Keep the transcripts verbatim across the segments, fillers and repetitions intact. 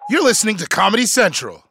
You're listening to Comedy Central.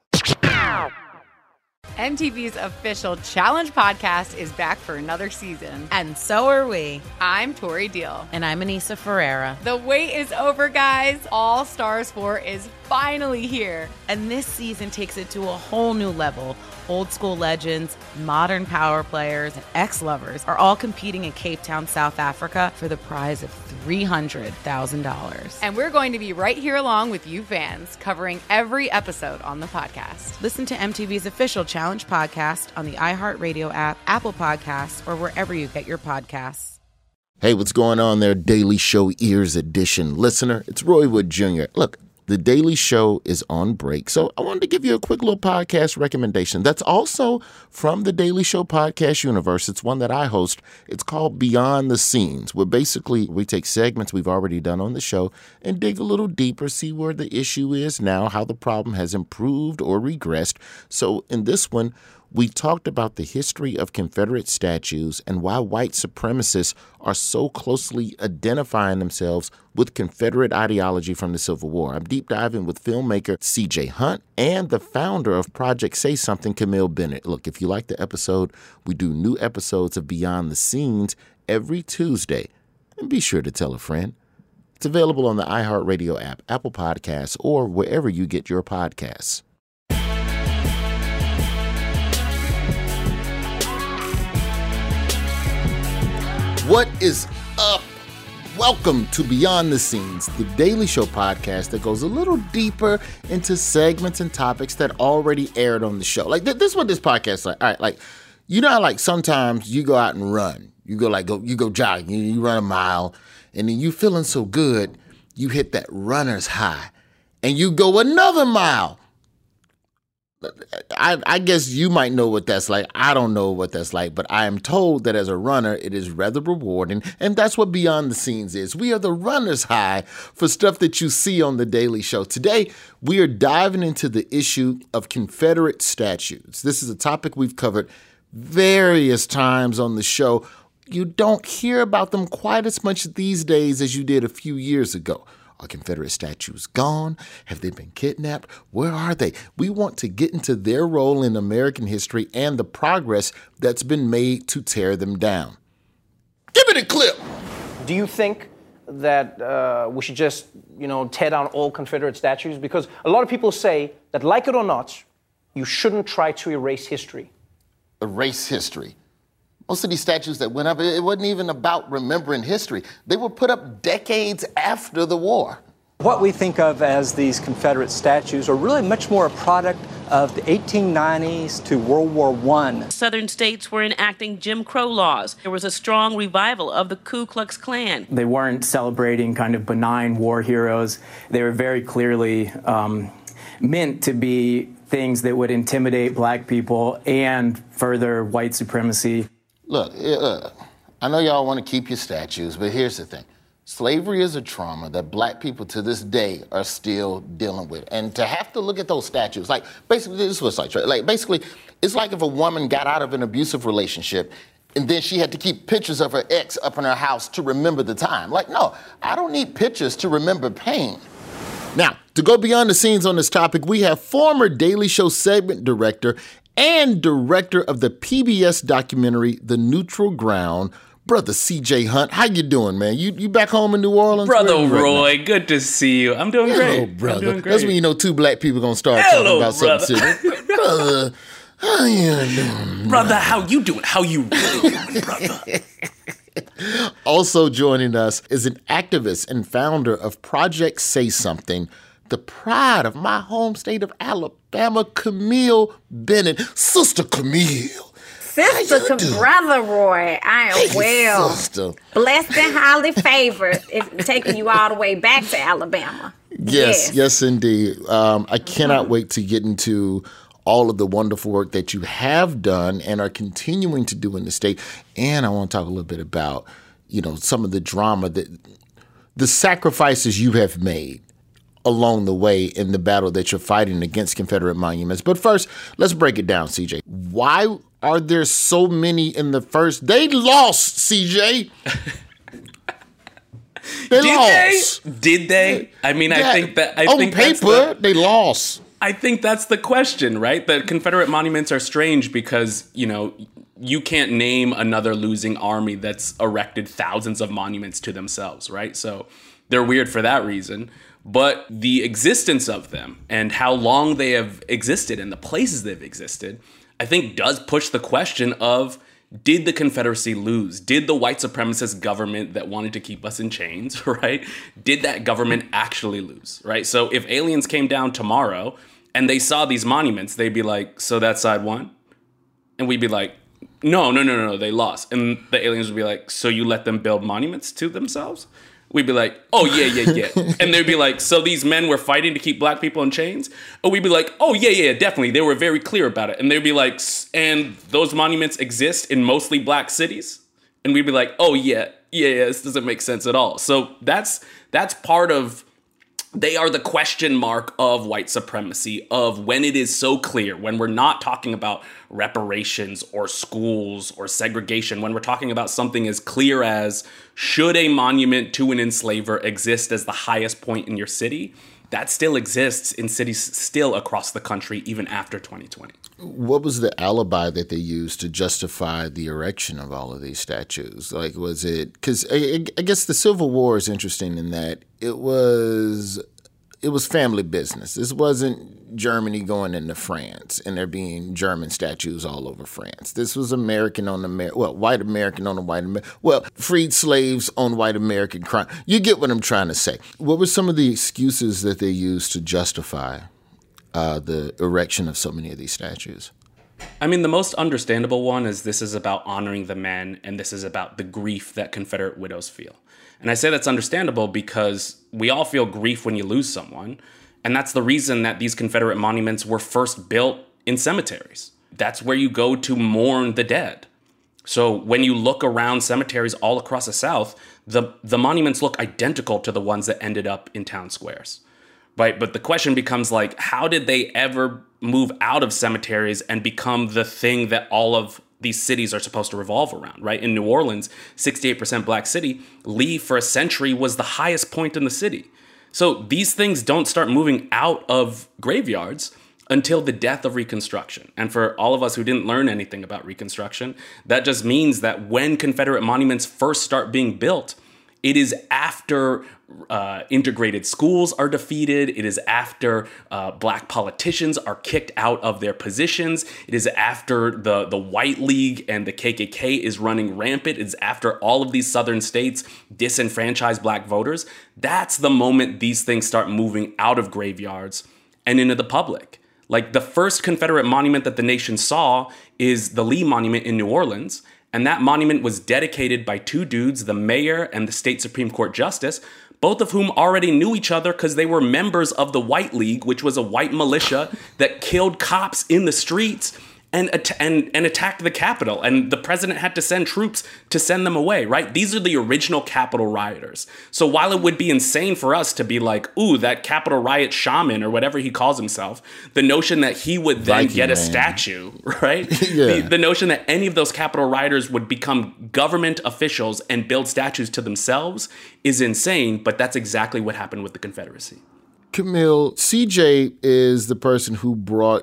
M T V's official Challenge podcast is back for another season. And so are we. I'm Tori Deal. And I'm Anissa Ferreira. The wait is over, guys. All Stars four is finally here. And this season takes it to a whole new level. Old school legends, modern power players, and ex-lovers are all competing in Cape Town, South Africa for the prize of three hundred thousand dollars. And we're going to be right here along with you fans, covering every episode on the podcast. Listen to M T V's official Challenge podcast on the iHeartRadio app, Apple Podcasts, or wherever you get your podcasts. Hey, what's going on there, Daily Show Ears Edition listener? It's Roy Wood Junior Look, The Daily Show is on break, so I wanted to give you a quick little podcast recommendation that's also from the Daily Show podcast universe. It's one that I host. It's called Beyond the Scenes, where basically we take segments we've already done on the show and dig a little deeper, see where the issue is now, how the problem has improved or regressed. So in this one, we talked about the history of Confederate statues and why white supremacists are so closely identifying themselves with Confederate ideology from the Civil War. I'm deep diving with filmmaker C J Hunt and the founder of Project Say Something, Camille Bennett. Look, if you like the episode, we do new episodes of Beyond the Scenes every Tuesday. And be sure to tell a friend. It's available on the iHeartRadio app, Apple Podcasts, or wherever you get your podcasts. What is up? Welcome to Beyond the Scenes, the Daily Show podcast that goes a little deeper into segments and topics that already aired on the show. Like, th- this is what this podcast is like. All right, like, you know how, like, sometimes you go out and run. You go, like, go, you go jogging. You, you run a mile, and then you feeling so good, you hit that runner's high, and you go another mile. I, I guess you might know what that's like. I don't know what that's like, but I am told that as a runner, it is rather rewarding, and that's what Beyond the Scenes is. We are the runner's high for stuff that you see on The Daily Show. Today, we are diving into the issue of Confederate statues. This is a topic we've covered various times on the show. You don't hear about them quite as much these days as you did a few years ago. Are Confederate statues gone? Have they been kidnapped? Where are they? We want to get into their role in American history and the progress that's been made to tear them down. Give me the clip. Do you think that uh, we should just, you know, tear down all Confederate statues? Because a lot of people say that, like it or not, you shouldn't try to erase history. Erase history? Most of these statues that went up, it wasn't even about remembering history. They were put up decades after the war. What we think of as these Confederate statues are really much more a product of the eighteen nineties to World War One. Southern states were enacting Jim Crow laws. There was a strong revival of the Ku Klux Klan. They weren't celebrating kind of benign war heroes. They were very clearly um, meant to be things that would intimidate black people and further white supremacy. Look, uh, I know y'all want to keep your statues, but here's the thing. Slavery is a trauma that black people to this day are still dealing with. And to have to look at those statues, like, basically, this is what it's like, right? Like, basically, it's like if a woman got out of an abusive relationship and then she had to keep pictures of her ex up in her house to remember the time. Like, no, I don't need pictures to remember pain. Now, to go beyond the scenes on this topic, we have former Daily Show segment director and director of the P B S documentary, The Neutral Ground, Brother C J Hunt. How you doing, man? You you back home in New Orleans? Brother Roy, right, good to see you. I'm doing Hello, great. brother. I'm doing great. That's when you know two black people gonna start Hello, talking about brother. something serious. Brother, how you doing? Brother, how you doing? How you really doing, brother? Also joining us is an activist and founder of Project Say Something, the pride of my home state of Alabama, Camille Bennett. Sister Camille. Sister to Brother Roy, I am Hey, well. sister. Blessed and highly favored. It's taking you all the way back to Alabama. Yes, yes, Yes. indeed. Um, I cannot wait to get into all of the wonderful work that you have done and are continuing to do in the state. And I want to talk a little bit about, you know, some of the drama that, the sacrifices you have made along the way in the battle that you're fighting against Confederate monuments. But first, let's break it down, C J. Why are there so many in the first? They lost, C J. They Did lost. they? Did they? I mean, Yeah, I think that I on think paper that's the, they lost. I think that's the question, right? The Confederate monuments are strange because, you know, you can't name another losing army that's erected thousands of monuments to themselves, right? So they're weird for that reason. But the existence of them and how long they have existed and the places they've existed, I think does push the question of, did the Confederacy lose? Did the white supremacist government that wanted to keep us in chains, right? Did that government actually lose, right? So if aliens came down tomorrow and they saw these monuments, they'd be like, so that side won? And we'd be like, no, no, no, no, they lost. And the aliens would be like, so you let them build monuments to themselves? We'd be like, oh, yeah, yeah, yeah. And they'd be like, so these men were fighting to keep black people in chains? And we'd be like, oh, yeah, yeah, definitely. They were very clear about it. And they'd be like, "S- and those monuments exist in mostly black cities? And we'd be like, oh, yeah, yeah, yeah, this doesn't make sense at all. So that's that's part of, they are the question mark of white supremacy, of when it is so clear, when we're not talking about reparations or schools or segregation, when we're talking about something as clear as, should a monument to an enslaver exist as the highest point in your city? That still exists in cities still across the country, even after twenty twenty. What was the alibi that they used to justify the erection of all of these statues? Like, was it, because I, I guess the Civil War is interesting in that it was it was family business. This wasn't Germany going into France and there being German statues all over France. This was American on Amer- well, white American on a white Amer- well, freed slaves on white American crime. You get what I'm trying to say. What were some of the excuses that they used to justify uh, the erection of so many of these statues? I mean, the most understandable one is this is about honoring the men, and this is about the grief that Confederate widows feel. And I say that's understandable because we all feel grief when you lose someone. And that's the reason that these Confederate monuments were first built in cemeteries. That's where you go to mourn the dead. So when you look around cemeteries all across the South, the, the monuments look identical to the ones that ended up in town squares. Right? But the question becomes like, how did they ever move out of cemeteries and become the thing that all of these cities are supposed to revolve around, right? In New Orleans, sixty-eight percent black city, Lee for a century was the highest point in the city. So these things don't start moving out of graveyards until the death of Reconstruction. And for all of us who didn't learn anything about Reconstruction, that just means that when Confederate monuments first start being built, it is after uh, integrated schools are defeated. It is after uh, black politicians are kicked out of their positions. It is after the, the White League and the K K K is running rampant. It's after all of these southern states disenfranchise black voters. That's the moment these things start moving out of graveyards and into the public. Like the first Confederate monument that the nation saw is the Lee Monument in New Orleans. And that monument was dedicated by two dudes, the mayor and the state Supreme Court justice, both of whom already knew each other because they were members of the White League, which was a white militia that killed cops in the streets and, and, and attacked the Capitol. And the president had to send troops to send them away, right? These are the original Capitol rioters. So while it would be insane for us to be like, ooh, that Capitol riot shaman or whatever he calls himself, the notion that he would then Viking get a man. statue, right? Yeah. the, the notion that any of those Capitol rioters would become government officials and build statues to themselves is insane, but that's exactly what happened with the Confederacy. Camille, C J is the person who brought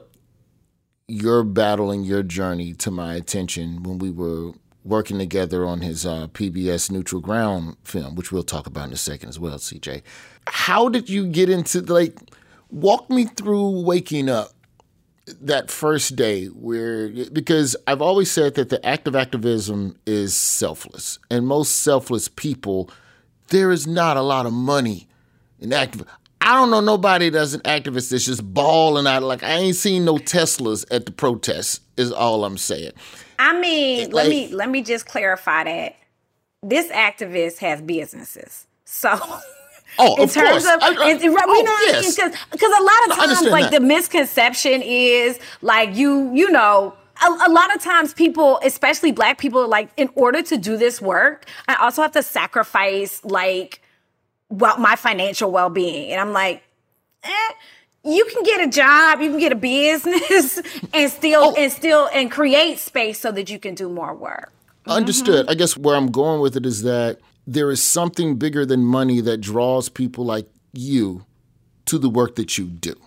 your battle and your journey to my attention when we were working together on his uh, P B S Neutral Ground film, which we'll talk about in a second as well, C J. How did you get into, like, walk me through waking up that first day where, because I've always said that the act of activism is selfless. And most selfless people, there is not a lot of money in activism. I don't know nobody that's an activist that's just balling out. Like, I ain't seen no Teslas at the protests, is all I'm saying. I mean, Like- let me let me just clarify that this activist has businesses. So Oh, in of terms course. of, I- I- in- you know oh, what I mean? yes. Because because a lot of I times, understand like that. the misconception is like you you know. A, a lot of times people, especially black people, are like, in order to do this work, I also have to sacrifice like well my financial well-being. And I'm like, eh, you can get a job, you can get a business and still Oh. and still and create space so that you can do more work. Understood. I guess where I'm going with it is that there is something bigger than money that draws people like you to the work that you do.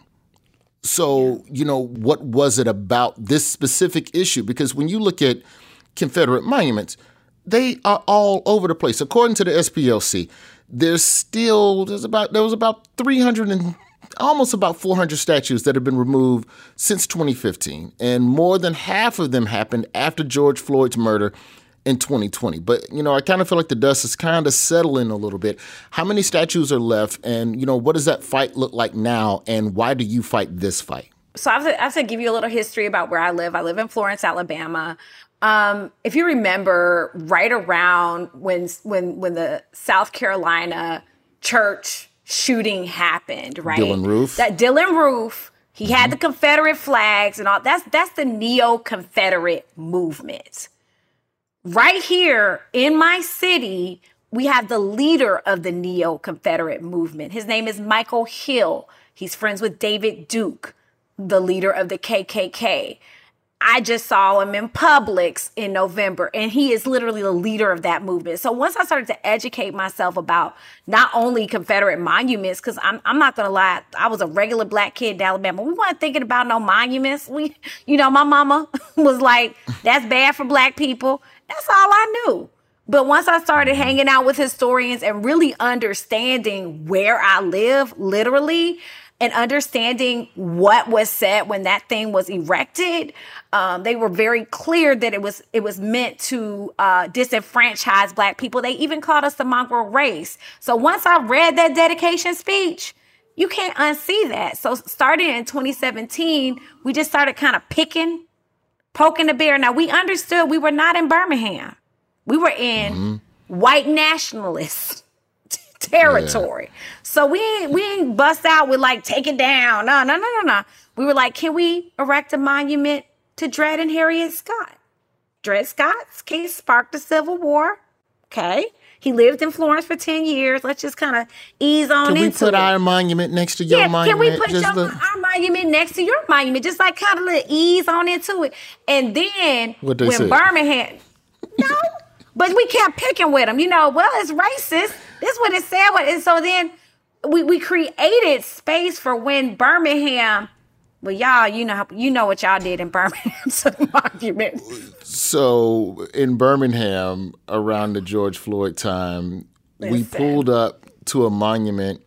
So, you know, what was it about this specific issue? Because when you look at Confederate monuments, they are all over the place. According to the S P L C, there's still, there's about, there was about three hundred and almost about four hundred statues that have been removed since twenty fifteen. And more than half of them happened after George Floyd's murder in twenty twenty. But, you know, I kind of feel like the dust is kind of settling a little bit. How many statues are left? And, you know, what does that fight look like now? And why do you fight this fight? So I have, to, I have to give you a little history about where I live. I live in Florence, Alabama. Um, if you remember, right around when when when the South Carolina church shooting happened, right? Dylann Roof. That Dylann Roof, he mm-hmm. had the Confederate flags and all. That's that's the neo-Confederate movement. Right here in my city, we have the leader of the neo-Confederate movement. His name is Michael Hill. He's friends with David Duke, the leader of the K K K. I just saw him in Publix in November, and he is literally the leader of that movement. So once I started to educate myself about not only Confederate monuments, because I'm I'm not gonna lie, I was a regular black kid in Alabama. We weren't thinking about no monuments. We, you know, my mama was like, "That's bad for black people." That's all I knew. But once I started hanging out with historians and really understanding where I live, literally, and understanding what was said when that thing was erected, um, they were very clear that it was it was meant to uh, disenfranchise black people. They even called us the mongrel race. So once I read that dedication speech, you can't unsee that. So starting in twenty seventeen, we just started kind of picking, poking the bear. Now, we understood we were not in Birmingham. We were in mm-hmm. white nationalist territory. Yeah. So we ain't, we ain't bust out with like, take it down. No, no, no, no, no. We were like, can we erect a monument to Dred and Harriet Scott? Dred Scott's case sparked the Civil War. Okay. He lived in Florence for ten years. Let's just kind of ease on into it. Can we put it. our monument next to your yeah, monument? Can we put your, the... our monument next to your monument? Just like kind of let ease on into it. And then when say? Birmingham, no, but we kept picking with them. You know, well, it's racist. This is what it said. And so then we, we created space for when Birmingham, well, y'all, you know how, you know what y'all did in Birmingham to the monument. So in Birmingham, around the George Floyd time, Listen. we pulled up to a monument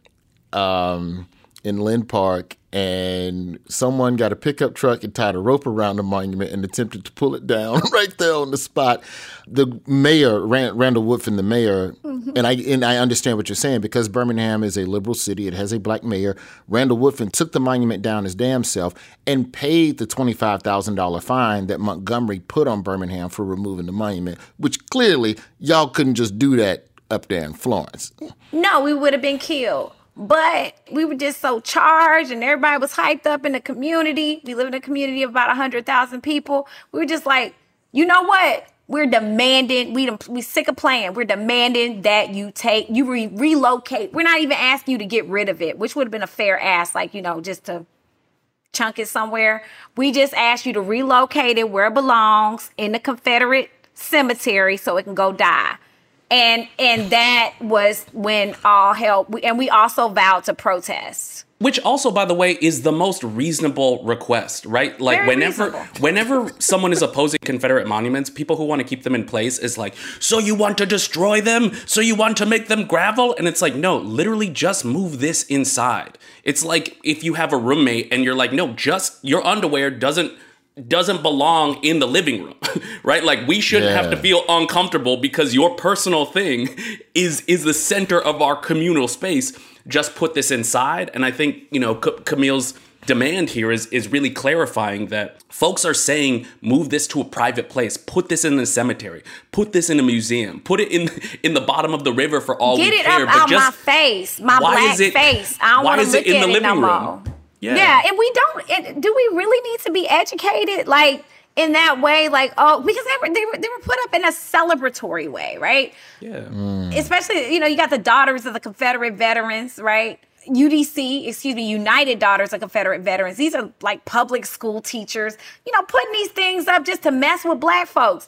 um, in Lynn Park, and someone got a pickup truck and tied a rope around the monument and attempted to pull it down right there on the spot. The mayor, Rand, Randall Woodfin, the mayor, mm-hmm. and I and I understand what you're saying, because Birmingham is a liberal city. It has a black mayor. Randall Woodfin took the monument down his damn self and paid the twenty-five thousand dollars fine that Montgomery put on Birmingham for removing the monument, which clearly y'all couldn't just do that up there in Florence. No, we would have been killed. But we were just so charged and everybody was hyped up in the community. We live in a community of about one hundred thousand people. We were just like, you know what? We're demanding, we we sick of playing. We're demanding that you take, you re- relocate. We're not even asking you to get rid of it, which would have been a fair ask, like, you know, just to chunk it somewhere. We just asked you to relocate it where it belongs, in the Confederate cemetery, so it can go die. And and that was when all hell, and we also vowed to protest. Which also, by the way, is the most reasonable request, right? Like Very whenever reasonable. whenever someone is opposing Confederate monuments, people who want to keep them in place is like, so you want to destroy them? So you want to make them gravel? And it's like, no, literally just move this inside. It's like if you have a roommate and you're like, no, just your underwear doesn't doesn't belong in the living room, right? Like we shouldn't yeah. have to feel uncomfortable because your personal thing is is the center of our communal space. Just put this inside. And I think, you know, C- Camille's demand here is is really clarifying that folks are saying, move this to a private place, put this in the cemetery, put this in a museum, put it in in the bottom of the river for all Get we it care. Up but out just, my face, my black it, face. I don't want to look in at the it no living room? more. Yeah. yeah, and we don't, it, do we really need to be educated, like, in that way? Like, oh, because they were, they were, they were put up in a celebratory way, right? Yeah. Mm. Especially, you know, you got the Daughters of the Confederate Veterans, right? U D C, excuse me, United Daughters of Confederate Veterans. These are like public school teachers, you know, putting these things up just to mess with black folks.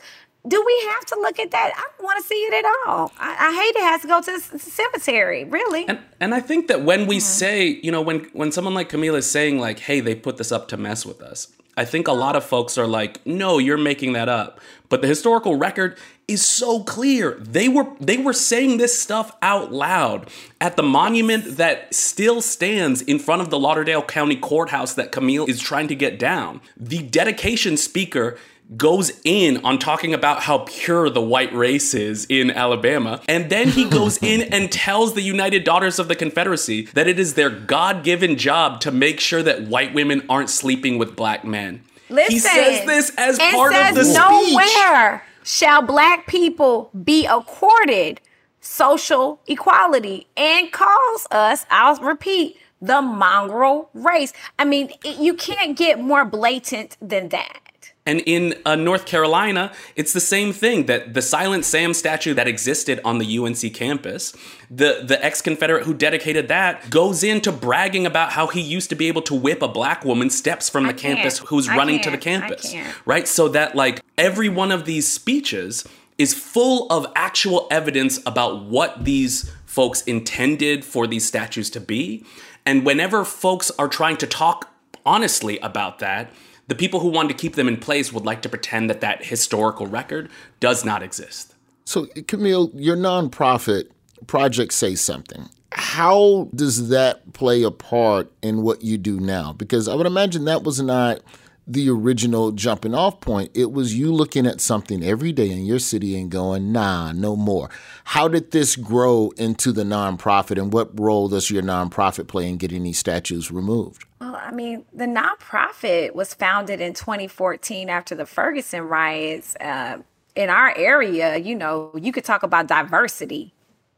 do we have to look at that? I don't want to see it at all. I, I hate it has to go to the cemetery, really. And and I think that when we mm-hmm. say, you know, when, when someone like Camila is saying like, hey, they put this up to mess with us, I think a lot of folks are like, no, you're making that up. But the historical record is so clear. They were they were saying this stuff out loud at the monument that still stands in front of the Lauderdale County Courthouse that Camille is trying to get down. The dedication speaker goes in on talking about how pure the white race is in Alabama. And then he goes in and tells the United Daughters of the Confederacy that it is their God-given job to make sure that white women aren't sleeping with black men. Listen, he says this as it part says of the speech. Nowhere shall black people be accorded social equality, and calls us, I'll repeat, the mongrel race. I mean, it, you can't get more blatant than that. And in uh, North Carolina, it's the same thing, that the Silent Sam statue that existed on the U N C campus, the, the ex-Confederate who dedicated that goes into bragging about how he used to be able to whip a black woman steps from the I campus can't. who's I running can't. to the campus, I can't. right? So that like every one of these speeches is full of actual evidence about what these folks intended for these statues to be. And whenever folks are trying to talk honestly about that, the people who wanted to keep them in place would like to pretend that that historical record does not exist. So, Camille, your nonprofit, Project Say Something, how does that play a part in what you do now? Because I would imagine that was not the original jumping off point. It was you looking at something every day in your city and going, nah, no more. How did this grow into the nonprofit, and what role does your nonprofit play in getting these statues removed? Well, I mean, the nonprofit was founded in twenty fourteen after the Ferguson riots. Uh, in our area, you know, you could talk about diversity,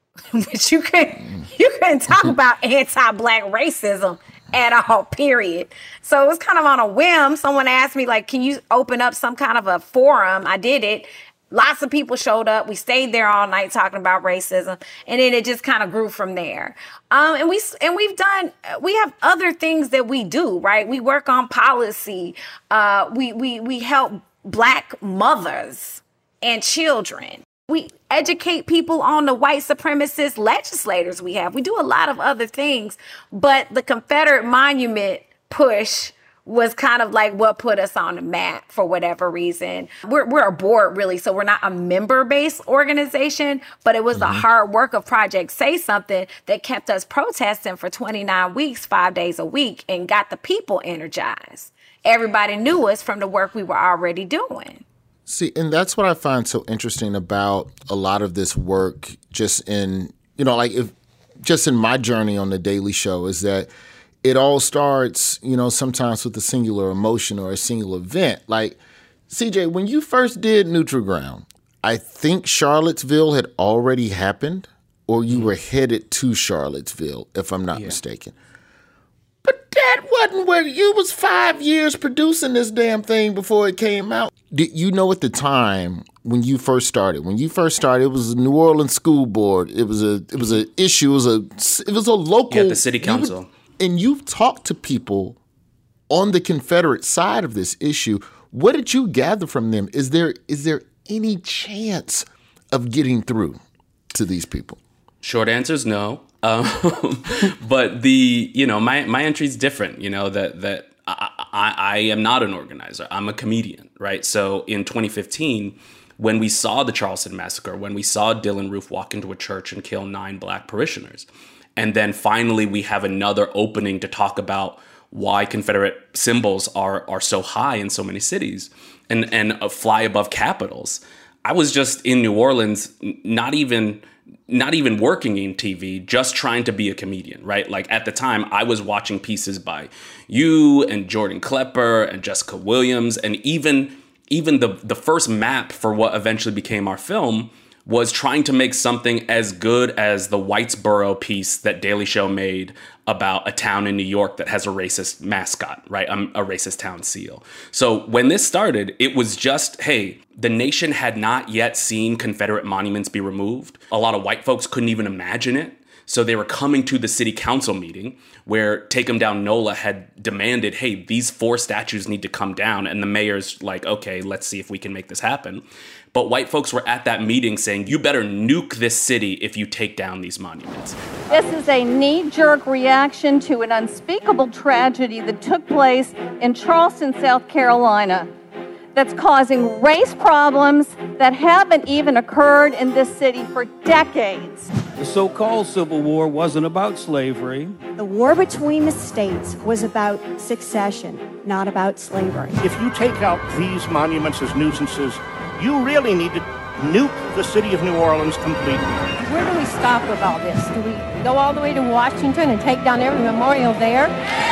but you couldn't, you couldn't talk about anti-black racism at all, period. So it was kind of on a whim. Someone asked me, like, can you open up some kind of a forum? I did it. Lots of people showed up. We stayed there all night talking about racism, and then it just kind of grew from there. Um, and we and we've done. We have other things that we do, right? We work on policy. Uh, we we we help black mothers and children. We educate people on the white supremacist legislators we have. We do a lot of other things, but the Confederate monument push was kind of like what put us on the map for whatever reason. We're, we're a board, really, so we're not a member-based organization, but it was mm-hmm. the hard work of Project Say Something that kept us protesting for twenty-nine weeks, five days a week, and got the people energized. Everybody knew us from the work we were already doing. See, and that's what I find so interesting about a lot of this work, just in, you know, like if just in my journey on The Daily Show, is that it all starts, you know, sometimes with a singular emotion or a single event. Like, C J, when you first did Neutral Ground, I think Charlottesville had already happened, or you were headed to Charlottesville, if I'm not yeah. mistaken. But that wasn't where you was five years producing this damn thing before it came out. Did you know at the time when you first started? When you first started, it was a New Orleans school board. It was a it was an issue. It was a it was a local. Yeah, the city council. You, and you've talked to people on the Confederate side of this issue. What did you gather from them? Is there is there any chance of getting through to these people? Short answer is no. Um, but the, you know, my, my entry is different, you know, that, that I, I, I am not an organizer. I'm a comedian, right? So in twenty fifteen, when we saw the Charleston massacre, when we saw Dylann Roof walk into a church and kill nine black parishioners, and then finally we have another opening to talk about why Confederate symbols are, are so high in so many cities and, and uh, fly above capitals. I was just in New Orleans, not even... not even working in T V, just trying to be a comedian, right? Like at the time, I was watching pieces by you and Jordan Klepper and Jessica Williams. And even even the, the first map for what eventually became our film was trying to make something as good as the Whitesboro piece that Daily Show made about a town in New York that has a racist mascot, right? Um, a racist town seal. So when this started, it was just, hey, the nation had not yet seen Confederate monuments be removed. A lot of white folks couldn't even imagine it. So they were coming to the city council meeting where Take 'Em Down NOLA had demanded, hey, these four statues need to come down. And the mayor's like, okay, let's see if we can make this happen. But white folks were at that meeting saying, you better nuke this city if you take down these monuments. This is a knee-jerk reaction to an unspeakable tragedy that took place in Charleston, South Carolina, that's causing race problems that haven't even occurred in this city for decades. The so-called Civil War wasn't about slavery. The war between the states was about succession, not about slavery. If you take out these monuments as nuisances, you really need to nuke the city of New Orleans completely. Where do we stop with all this? Do we go all the way to Washington and take down every memorial there?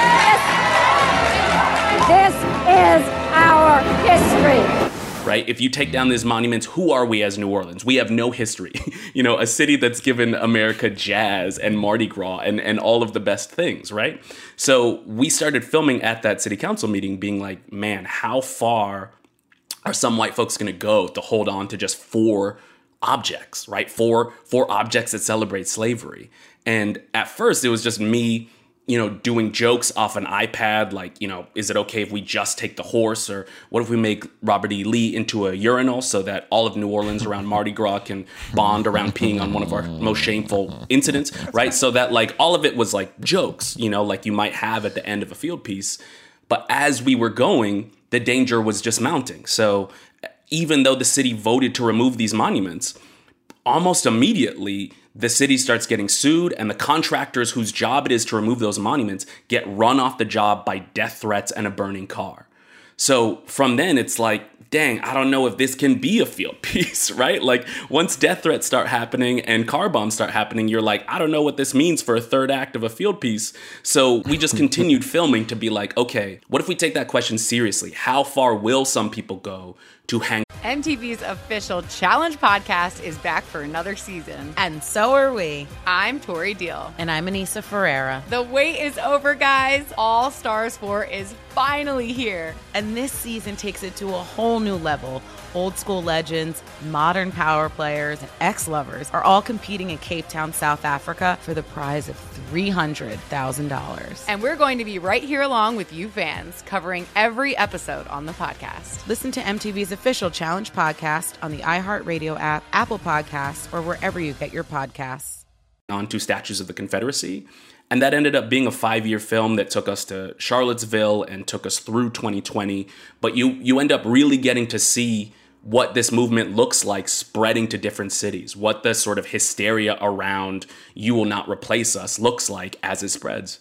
This, this is our history. Right? If you take down these monuments, who are we as New Orleans? We have no history. You know, a city that's given America jazz and Mardi Gras and, and all of the best things, right? So we started filming at that city council meeting being like, man, how far are some white folks going to go to hold on to just four objects, right? Four, four objects that celebrate slavery. And at first it was just me, you know, doing jokes off an iPad, like, you know, is it okay if we just take the horse? Or what if we make Robert E. Lee into a urinal so that all of New Orleans around Mardi Gras can bond around peeing on one of our most shameful incidents, right? So that, like, all of it was like jokes, you know, like you might have at the end of a field piece. But as we were going, the danger was just mounting. So even though the city voted to remove these monuments, almost immediately, the city starts getting sued, and the contractors whose job it is to remove those monuments get run off the job by death threats and a burning car. So from then, it's like, dang, I don't know if this can be a field piece, right? Like, once death threats start happening and car bombs start happening, you're like, I don't know what this means for a third act of a field piece. So we just continued filming to be like, okay, what if we take that question seriously? How far will some people go to hang? M T V's official Challenge podcast is back for another season. And so are we. I'm Tori Deal. And I'm Anissa Ferreira. The wait is over, guys. All Stars four is finally here. And this season takes it to a whole new level. Old school legends, modern power players, and ex-lovers are all competing in Cape Town, South Africa for the prize of three hundred thousand dollars. And we're going to be right here along with you fans, covering every episode on the podcast. Listen to M T V's official Challenge podcast on the iHeartRadio app, Apple Podcasts, or wherever you get your podcasts. On to Statues of the Confederacy. And that ended up being a five-year film that took us to Charlottesville and took us through twenty twenty. But you you end up really getting to see what this movement looks like spreading to different cities, what the sort of hysteria around "you will not replace us" looks like as it spreads.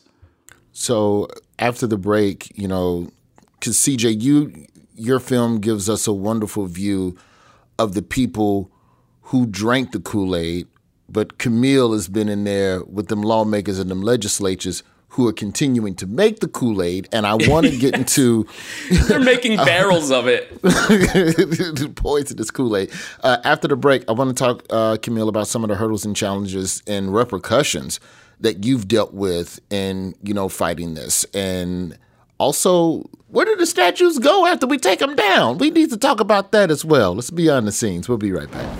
So after the break, you know, because C J, you your film gives us a wonderful view of the people who drank the Kool-Aid, but Camille has been in there with them lawmakers and them legislatures who are continuing to make the Kool-Aid, and I want to get into... They're making barrels of it. Poisonous Kool-Aid. Uh, after the break, I want to talk, uh, Camille, about some of the hurdles and challenges and repercussions that you've dealt with in, you know, fighting this. And also, where do the statues go after we take them down? We need to talk about that as well. Let's be on the scenes. We'll be right back.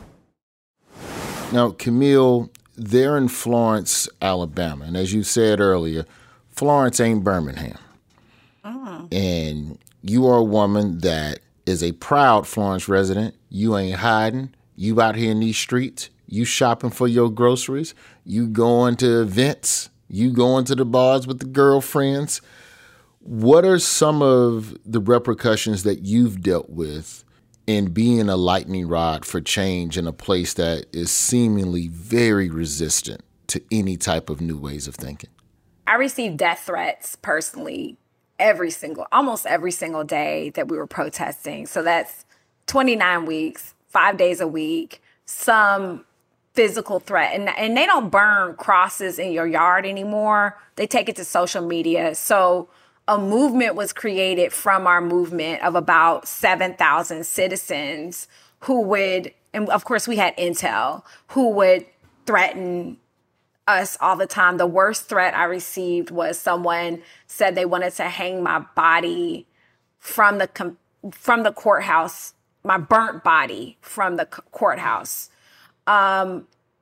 Now, Camille, they're in Florence, Alabama. And as you said earlier, Florence ain't Birmingham. Oh. And you are a woman that is a proud Florence resident. You ain't hiding. You out here in these streets. You shopping for your groceries. You going to events. You going to the bars with the girlfriends. What are some of the repercussions that you've dealt with in being a lightning rod for change in a place that is seemingly very resistant to any type of new ways of thinking? I received death threats personally every single, almost every single day that we were protesting. So that's twenty-nine weeks, five days a week, some physical threat. And, and they don't burn crosses in your yard anymore. They take it to social media. So a movement was created from our movement of about seven thousand citizens who would, and of course we had intel, who would threaten us all the time. The worst threat I received was someone said they wanted to hang my body from the from the courthouse, my burnt body from the courthouse. Um,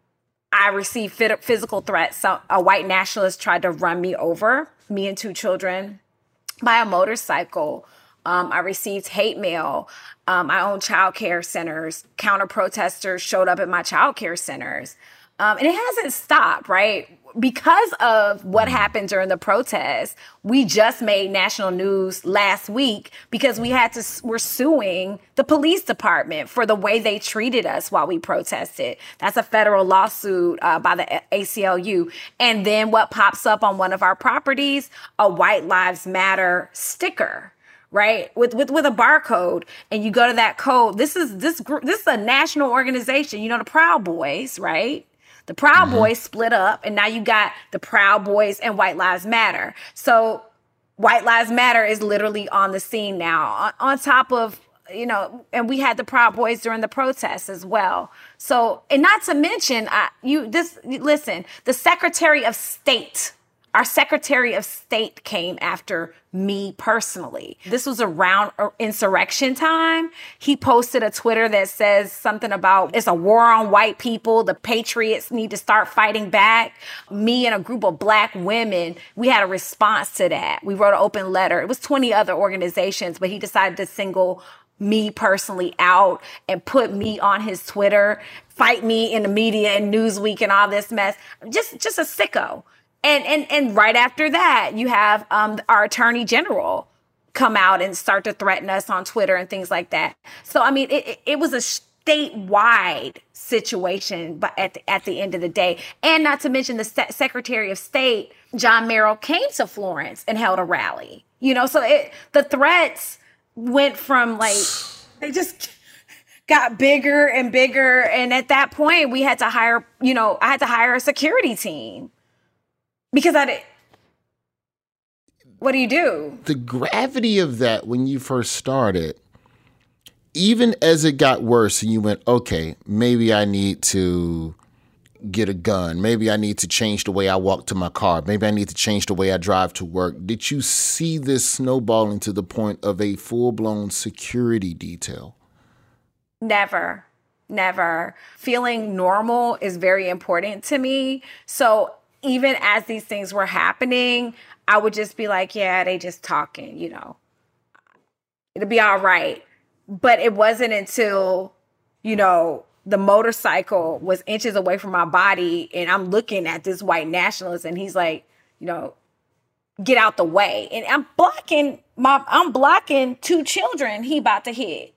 I received physical threats. So a white nationalist tried to run me over, me and two children, by a motorcycle. Um, I received hate mail. Um, I own child care centers. Counter protesters showed up at my child care centers. Um, and it hasn't stopped, right? Because of what happened during the protests, we just made national news last week because we had to, we're suing the police department for the way they treated us while we protested. That's a federal lawsuit uh, by the A C L U. And then what pops up on one of our properties? A White Lives Matter sticker. Right, with with with a barcode, and you go to that code. This is this group. This is a national organization. You know, the Proud Boys, right? The Proud mm-hmm. Boys split up, and now you got the Proud Boys and White Lives Matter. So, White Lives Matter is literally on the scene now. On, on top of, you know, and we had the Proud Boys during the protests as well. So, and not to mention, I, you this listen, the Secretary of State. Our Secretary of State came after me personally. This was around insurrection time. He posted a Twitter that says something about it's a war on white people. The patriots need to start fighting back. Me and a group of black women, we had a response to that. We wrote an open letter. It was twenty other organizations, but he decided to single me personally out and put me on his Twitter, fight me in the media and Newsweek and all this mess. Just, just a sicko. And and and right after that, you have um, our attorney general come out and start to threaten us on Twitter and things like that. So, I mean, it, it was a statewide situation but at the, at the end of the day. And not to mention the Se- Secretary of State, John Merrill, came to Florence and held a rally. You know, so it, the threats went from like, they just got bigger and bigger. And at that point, we had to hire, you know, I had to hire a security team. Because I did. What do you do? The gravity of that when you first started, even as it got worse and you went, okay, maybe I need to get a gun. Maybe I need to change the way I walk to my car. Maybe I need to change the way I drive to work. Did you see this snowballing to the point of a full-blown security detail? Never. Never. Feeling normal is very important to me. So even as these things were happening, I would just be like, yeah, they just talking, you know, it'll be all right. But it wasn't until, you know, the motorcycle was inches away from my body and I'm looking at this white nationalist and he's like, you know, get out the way. And I'm blocking my, I'm blocking two children he about to hit.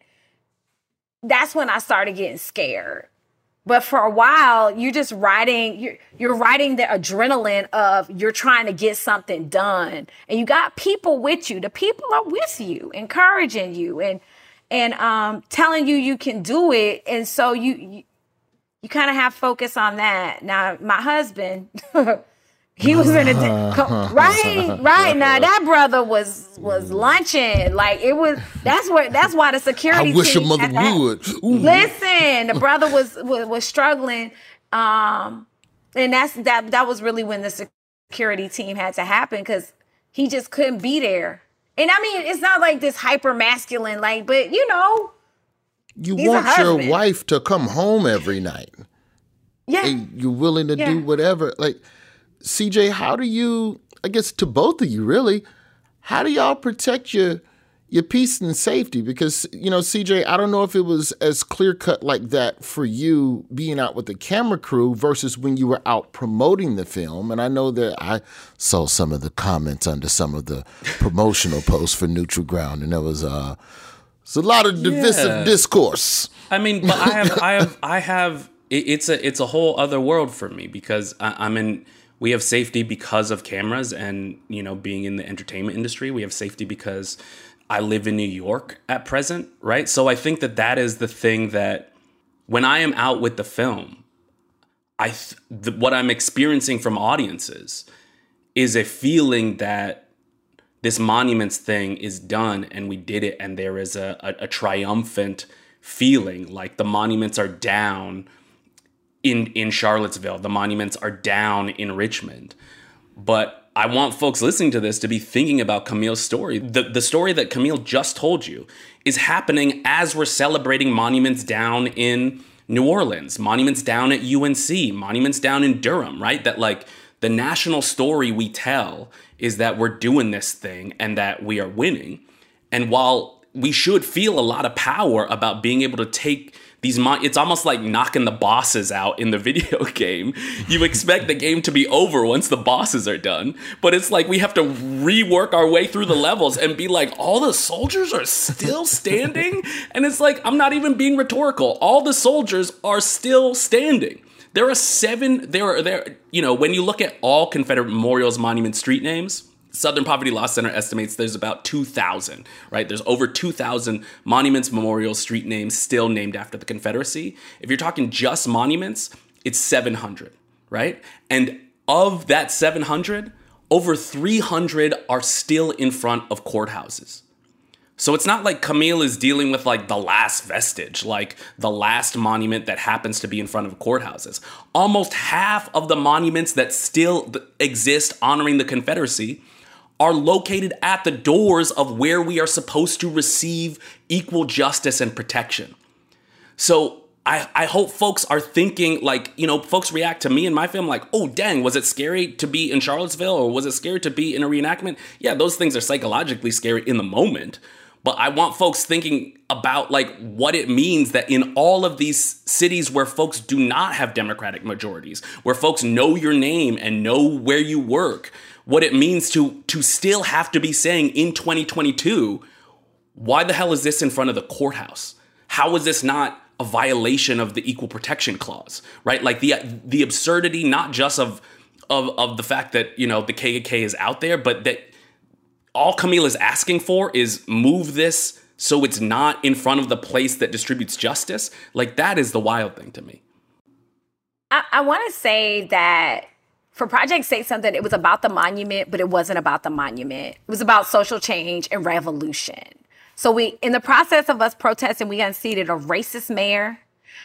That's when I started getting scared. But for a while, you're just riding, you're, you're riding the adrenaline of you're trying to get something done. And you got people with you. The people are with you, encouraging you and and um, telling you you can do it. And so you you, you kind of have focus on that. Now, my husband, he was in a, right, right. Now, that brother was was lunching. Like, it was, that's what, that's why the security I wish team a mother had, would. Ooh. Listen, the brother was, was, was struggling. Um, and that's, that, that was really when the security team had to happen because he just couldn't be there. And I mean, it's not like this hyper masculine, like, but you know, you want your wife to come home every night. Yeah. And you're willing to yeah. do whatever. Like, C J, how do you, I guess to both of you really, how do y'all protect your your peace and safety? Because, you know, C J, I don't know if it was as clear-cut like that for you being out with the camera crew versus when you were out promoting the film. And I know that I saw some of the comments under some of the promotional posts for Neutral Ground, and there was uh, it's a lot of divisive yeah. discourse. I mean, but I have, I have, I have, it, it's a, it's a whole other world for me because I, I'm in, we have safety because of cameras and, you know, being in the entertainment industry. We have safety because I live in New York at present, right? So I think that that is the thing that when I am out with the film, I th- the, what I'm experiencing from audiences is a feeling that this monuments thing is done and we did it, and there is a, a, a triumphant feeling like the monuments are down in in Charlottesville, the monuments are down in Richmond. But I want folks listening to this to be thinking about Camille's story. The, the story that Camille just told you is happening as we're celebrating monuments down in New Orleans, monuments down at U N C, monuments down in Durham, right? That like the national story we tell is that we're doing this thing and that we are winning. And while we should feel a lot of power about being able to take these, mon- it's almost like knocking the bosses out in the video game. You expect the game to be over once the bosses are done, but it's like we have to rework our way through the levels and be like, all the soldiers are still standing? And it's like, I'm not even being rhetorical. All the soldiers are still standing. There are seven, there are, there, you know, when you look at all Confederate memorials, monuments, street names, Southern Poverty Law Center estimates there's about two thousand, right? There's over two thousand monuments, memorials, street names still named after the Confederacy. If you're talking just monuments, it's seven hundred, right? And of that seven hundred, over three hundred are still in front of courthouses. So it's not like Camille is dealing with like the last vestige, like the last monument that happens to be in front of courthouses. Almost half of the monuments that still exist honoring the Confederacy are located at the doors of where we are supposed to receive equal justice and protection. So I, I hope folks are thinking like, you know, folks react to me and my film like, oh, dang, was it scary to be in Charlottesville or was it scary to be in a reenactment? Yeah, those things are psychologically scary in the moment. But I want folks thinking about like what it means that in all of these cities where folks do not have Democratic majorities, where folks know your name and know where you work, what it means to to still have to be saying in twenty twenty-two, why the hell is this in front of the courthouse? How is this not a violation of the Equal Protection Clause, right? Like the the absurdity, not just of of of the fact that, you know, the K K K is out there, but that all Camille is asking for is move this so it's not in front of the place that distributes justice. Like, that is the wild thing to me. I, I want to say that for Project Say Something, it was about the monument, but it wasn't about the monument. It was about social change and revolution. So we, in the process of us protesting, we unseated a racist mayor.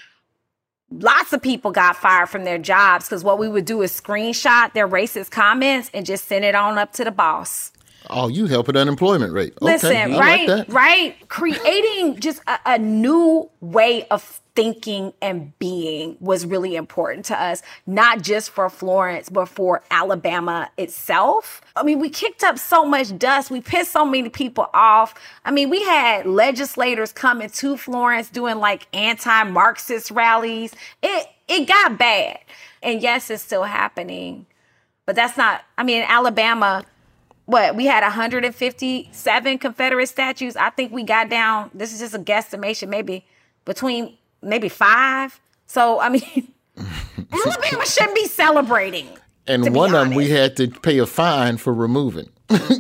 Lots of people got fired from their jobs because what we would do is screenshot their racist comments and just send it on up to the boss. Oh, you help with unemployment rate. Okay, Listen, I right, like that. right. Creating just a, a new way of thinking and being was really important to us, not just for Florence, but for Alabama itself. I mean, we kicked up so much dust. We pissed so many people off. I mean, we had legislators coming to Florence doing like anti-Marxist rallies. It, it got bad. And yes, it's still happening. But that's not, I mean, in Alabama, what, we had one hundred fifty-seven Confederate statues. I think we got down, this is just a guesstimation, maybe between maybe five. So, I mean, Alabama shouldn't be celebrating. And one of them we had to pay a fine for removing.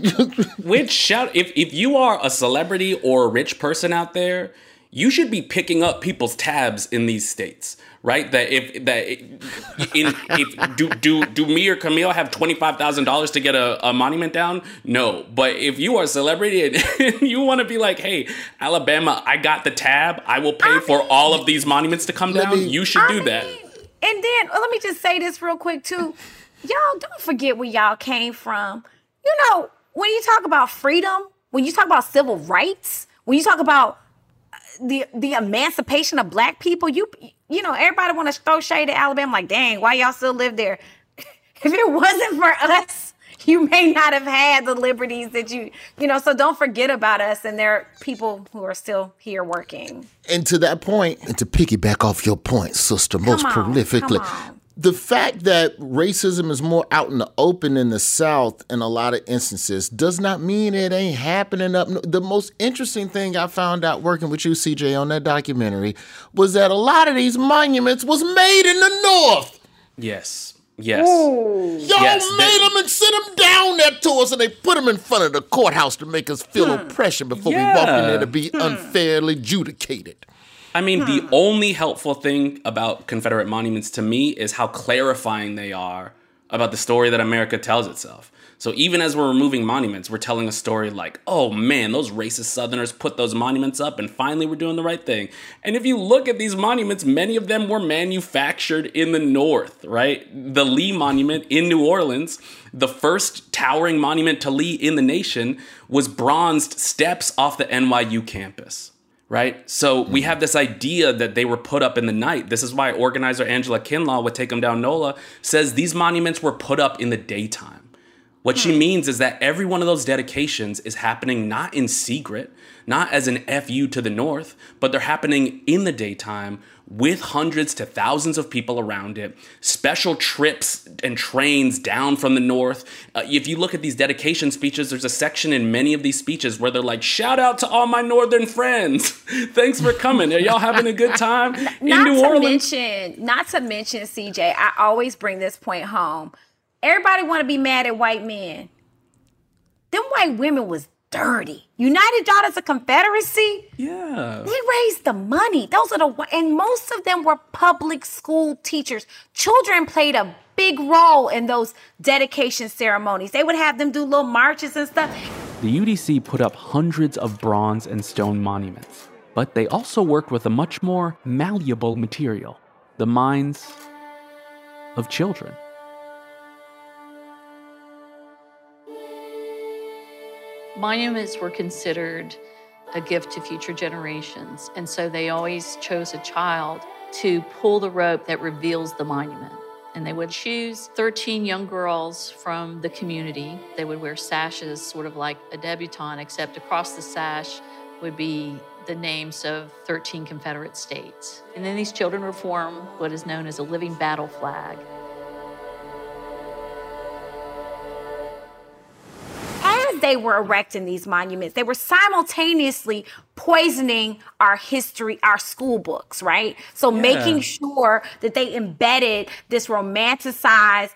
Which shout, if, if you are a celebrity or a rich person out there, you should be picking up people's tabs in these states, right? That if that in if do do do me or Camille have twenty-five thousand dollars to get a, a monument down? No, but if you are a celebrity and you want to be like, hey, Alabama, I got the tab, I will pay I for mean, all of these monuments to come down. Me, you should I do mean, that. And then well, let me just say this real quick too, y'all don't forget where y'all came from. You know, when you talk about freedom, when you talk about civil rights, when you talk about the the emancipation of black people, you you know, everybody want to throw shade at Alabama like, dang, why y'all still live there? If it wasn't for us, you may not have had the liberties that you, you know, so don't forget about us. And there are people who are still here working. And to that point, and to piggyback off your point, sister, most on, prolifically, the fact that racism is more out in the open in the South in a lot of instances does not mean it ain't happening up. The most interesting thing I found out working with you, C J, on that documentary was that a lot of these monuments was made in the North. Yes. Yes. Ooh. Y'all yes, made they, them and sent them down there to us, and they put them in front of the courthouse to make us feel hmm. oppression before yeah. we walk in there to be hmm. unfairly adjudicated. I mean, the only helpful thing about Confederate monuments to me is how clarifying they are about the story that America tells itself. So even as we're removing monuments, we're telling a story like, oh man, those racist Southerners put those monuments up and finally we're doing the right thing. And if you look at these monuments, many of them were manufactured in the North, right? The Lee Monument in New Orleans, the first towering monument to Lee in the nation, was bronzed steps off the N Y U campus. right? So we have this idea that they were put up in the night. This is why organizer Angela Kinlaw with Take 'Em Down NOLA says these monuments were put up in the daytime. What she means is that every one of those dedications is happening not in secret, not as an F U to the North, but they're happening in the daytime with hundreds to thousands of people around it, special trips and trains down from the North. Uh, if you look at these dedication speeches, there's a section in many of these speeches where they're like, shout out to all my Northern friends. Thanks for coming. Are y'all having a good time in not New to Orleans? Mention, not to mention, C J, I always bring this point home. Everybody want to be mad at white men. Them white women was dirty. United Daughters of Confederacy. Yeah. They raised the money. Those are the, and most of them were public school teachers. Children played a big role in those dedication ceremonies. They would have them do little marches and stuff. The U D C put up hundreds of bronze and stone monuments, but they also worked with a much more malleable material, the minds of children. Monuments were considered a gift to future generations, and so they always chose a child to pull the rope that reveals the monument. And they would choose thirteen young girls from the community. They would wear sashes, sort of like a debutante, except across the sash would be the names of thirteen Confederate states. And then these children would form what is known as a living battle flag. As they were erecting these monuments, they were simultaneously poisoning our history, our school books, right? So Yeah. making sure that they embedded this romanticized,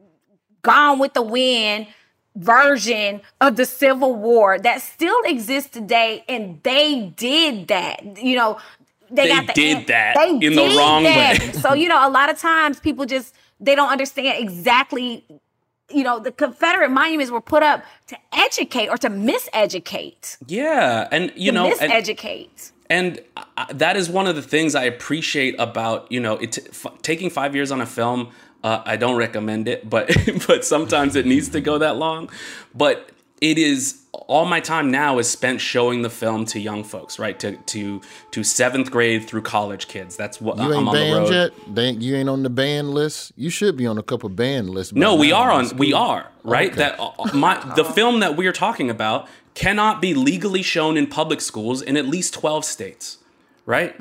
Gone with the Wind version of the Civil War that still exists today, and they did that. You know, they, They got the did that they in the did wrong that. way. So, you know, a lot of times people just, they don't understand exactly. You know, the Confederate monuments were put up to educate or to miseducate. Yeah, and you to know, and, miseducate. and I, that is one of the things I appreciate about, you know, it f- taking five years on a film. Uh, I don't recommend it, but but sometimes it needs to go that long. But it is all my time now is spent showing the film to young folks, right? To to to seventh grade through college kids. That's what You I'm ain't on the banned road. yet? They ain't, you ain't on the ban list? You should be on a couple banned lists. by No, we now. are on. That's We cool. are right. Okay. That uh, my the film that we are talking about cannot be legally shown in public schools in at least twelve states, right?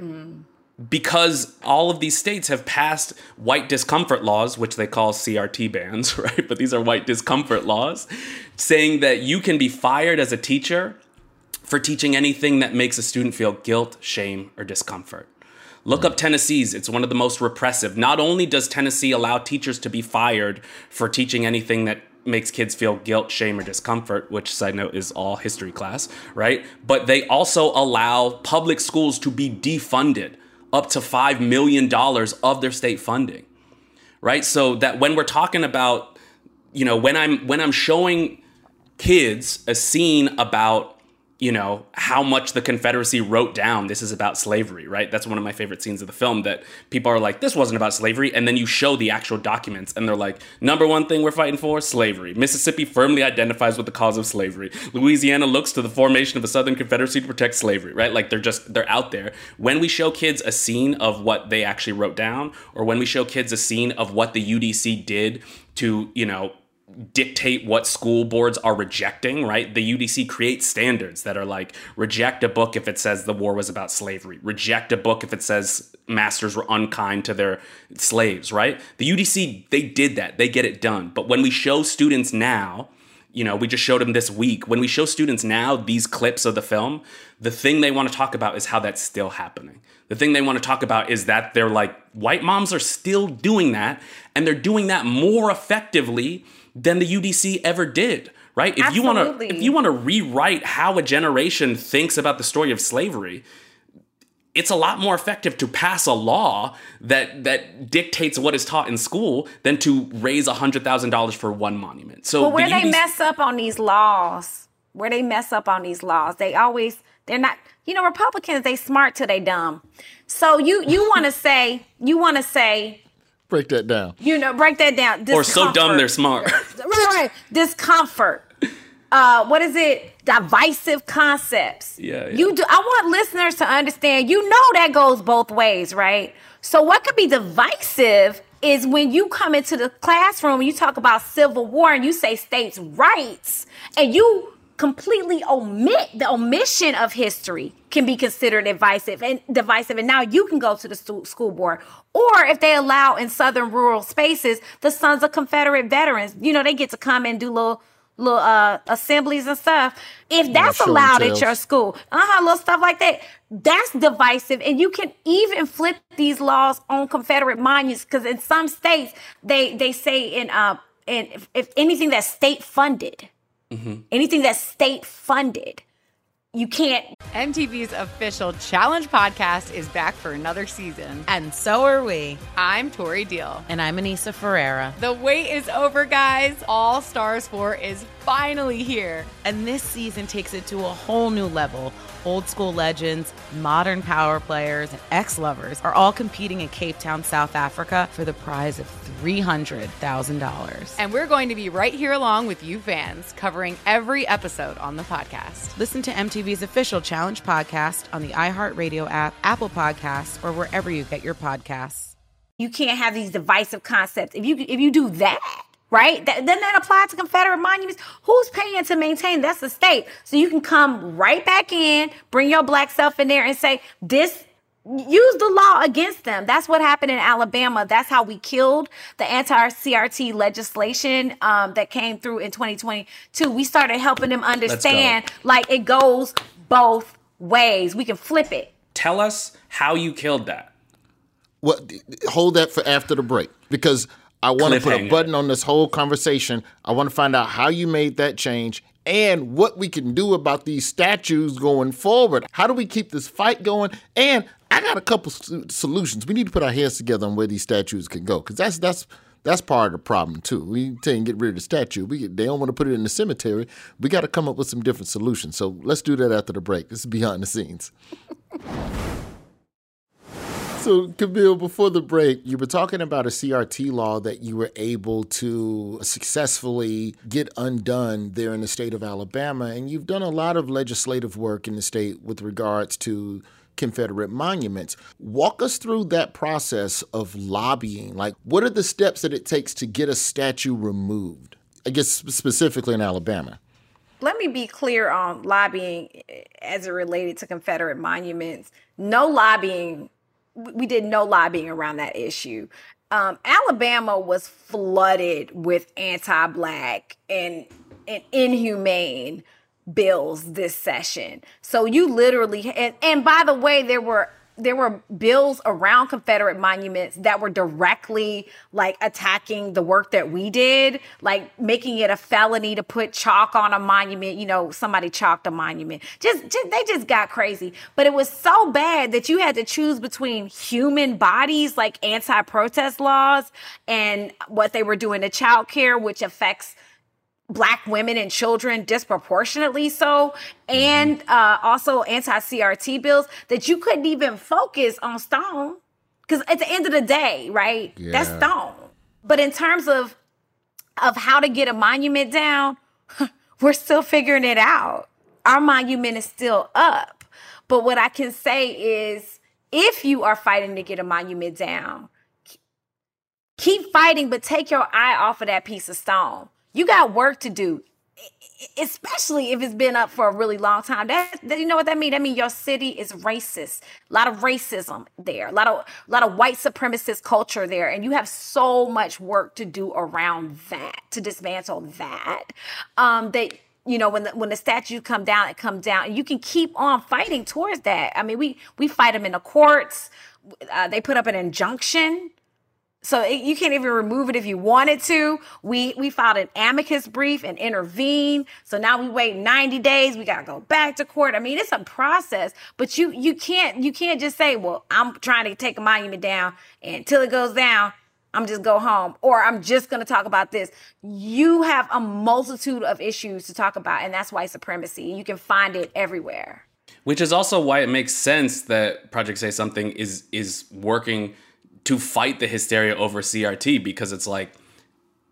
Because all of these states have passed white discomfort laws, which they call C R T bans, right? But these are white discomfort laws, saying that you can be fired as a teacher for teaching anything that makes a student feel guilt, shame, or discomfort. Look up Tennessee's. It's one of the most repressive. Not only does Tennessee allow teachers to be fired for teaching anything that makes kids feel guilt, shame, or discomfort, which, side note, is all history class, right? But they also allow public schools to be defunded up to five million dollars of their state funding, right? So that when we're talking about, you know, when I'm when I'm showing kids a scene about, you know, how much the Confederacy wrote down, this is about slavery, right? That's one of my favorite scenes of the film, that people are like, this wasn't about slavery. And then you show the actual documents and they're like, number one thing we're fighting for, slavery. Mississippi firmly identifies with the cause of slavery. Louisiana looks to the formation of a Southern Confederacy to protect slavery, right? Like they're just, they're out there. When we show kids a scene of what they actually wrote down, or when we show kids a scene of what the U D C did to, you know, dictate what school boards are rejecting, right? The U D C creates standards that are like, reject a book if it says the war was about slavery. Reject a book if it says masters were unkind to their slaves, right? The U D C, they did that. They get it done. But when we show students now, you know, we just showed them this week, when we show students now these clips of the film, the thing they want to talk about is how that's still happening. The thing they want to talk about is that they're like, white moms are still doing that, and they're doing that more effectively than the U D C ever did, right? If you want to, if you want to rewrite how a generation thinks about the story of slavery, it's a lot more effective to pass a law that that dictates what is taught in school than to raise one hundred thousand dollars for one monument. So But where the they U D C mess up on these laws, where they mess up on these laws, they always, they're not, you know, Republicans, they smart till they dumb. So you you want to say, you want to say, Break that down. you know, break that down. or so dumb Discomfort. they're smart. Right, right. Discomfort. uh, what is it? Divisive concepts. Yeah, yeah. You do. I want listeners to understand, you know that goes both ways, right? So what could be divisive is when you come into the classroom and you talk about civil war and you say states' rights and you completely omit the omission of history can be considered divisive and divisive. And now you can go to the stu- school board. Or if they allow in southern rural spaces, the sons of Confederate veterans, you know, they get to come and do little little uh, assemblies and stuff. If that's yeah, allowed tails. at your school, uh-huh, little stuff like that, that's divisive. And you can even flip these laws on Confederate monuments, because in some states, they they say in uh in if, if anything that's state funded, mm-hmm. anything that's state funded, you can't. M T V's official Challenge podcast is back for another season. And so are we. I'm Tori Deal. And I'm Anissa Ferreira. The wait is over, guys. All Stars four is finally here. And this season takes it to a whole new level. Old school legends, modern power players, and ex-lovers are all competing in Cape Town, South Africa for the prize of three hundred thousand dollars. And we're going to be right here along with you fans, covering every episode on the podcast. Listen to M T V's official Challenge podcast on the iHeartRadio app, Apple Podcasts, or wherever you get your podcasts. You can't have these divisive concepts. If you if you do that, right, that, doesn't that apply to Confederate monuments? Who's paying to maintain? That's the state. So you can come right back in, bring your black self in there and say, this, use the law against them. That's what happened in Alabama. That's how we killed the anti-C R T legislation um, that came through in twenty twenty-two. We started helping them understand, like, it goes both ways. We can flip it. Tell us how you killed that. Well, hold that for after the break, because I want to put a button on this whole conversation. I want to find out how you made that change and what we can do about these statues going forward. How do we keep this fight going? And I got a couple solutions. We need to put our heads together on where these statues can go, because that's that's that's part of the problem too. We tell you get rid of the statue. We get, they don't want to put it in the cemetery. We got to come up with some different solutions. So let's do that after the break. This is Behind the Scenes. So, Camille, before the break, you were talking about a C R T law that you were able to successfully get undone there in the state of Alabama. And you've done a lot of legislative work in the state with regards to Confederate monuments. Walk us through that process of lobbying. Like, what are the steps that it takes to get a statue removed? I guess specifically in Alabama. Let me be clear on lobbying as it related to Confederate monuments. No lobbying. We did no lobbying around that issue. Um, Alabama was flooded with anti-Black and, and inhumane bills this session. So you literally, and, and by the way, there were there were bills around Confederate monuments that were directly like attacking the work that we did, like making it a felony to put chalk on a monument. You know, somebody chalked a monument. Just, just they just got crazy. But it was so bad that you had to choose between human bodies, like anti-protest laws, and what they were doing to child care, which affects Black women and children disproportionately so, and uh, also anti-C R T bills, that you couldn't even focus on stone. Because at the end of the day, right, yeah. that's stone. But in terms of of how to get a monument down, we're still figuring it out. Our monument is still up. But what I can say is, if you are fighting to get a monument down, keep fighting, but take your eye off of that piece of stone. You got work to do, especially if it's been up for a really long time. That, that you know what that means? That means your city is racist. A lot of racism there. A lot of a lot of white supremacist culture there, and you have so much work to do around that, to dismantle that. Um, that you know, when the, when the statues come down, it comes down, and you can keep on fighting towards that. I mean, we we fight them in the courts. Uh, they put up an injunction. So it, you can't even remove it if you wanted to. We we filed an amicus brief and intervened. So now we wait ninety days. We got to go back to court. I mean, it's a process, but you you can't you can't just say, well, I'm trying to take a monument down, and until it goes down, I'm just go home, or I'm just going to talk about this. You have a multitude of issues to talk about, and that's white supremacy. You can find it everywhere. Which is also why it makes sense that Project Say Something is is working to fight the hysteria over C R T, because it's like,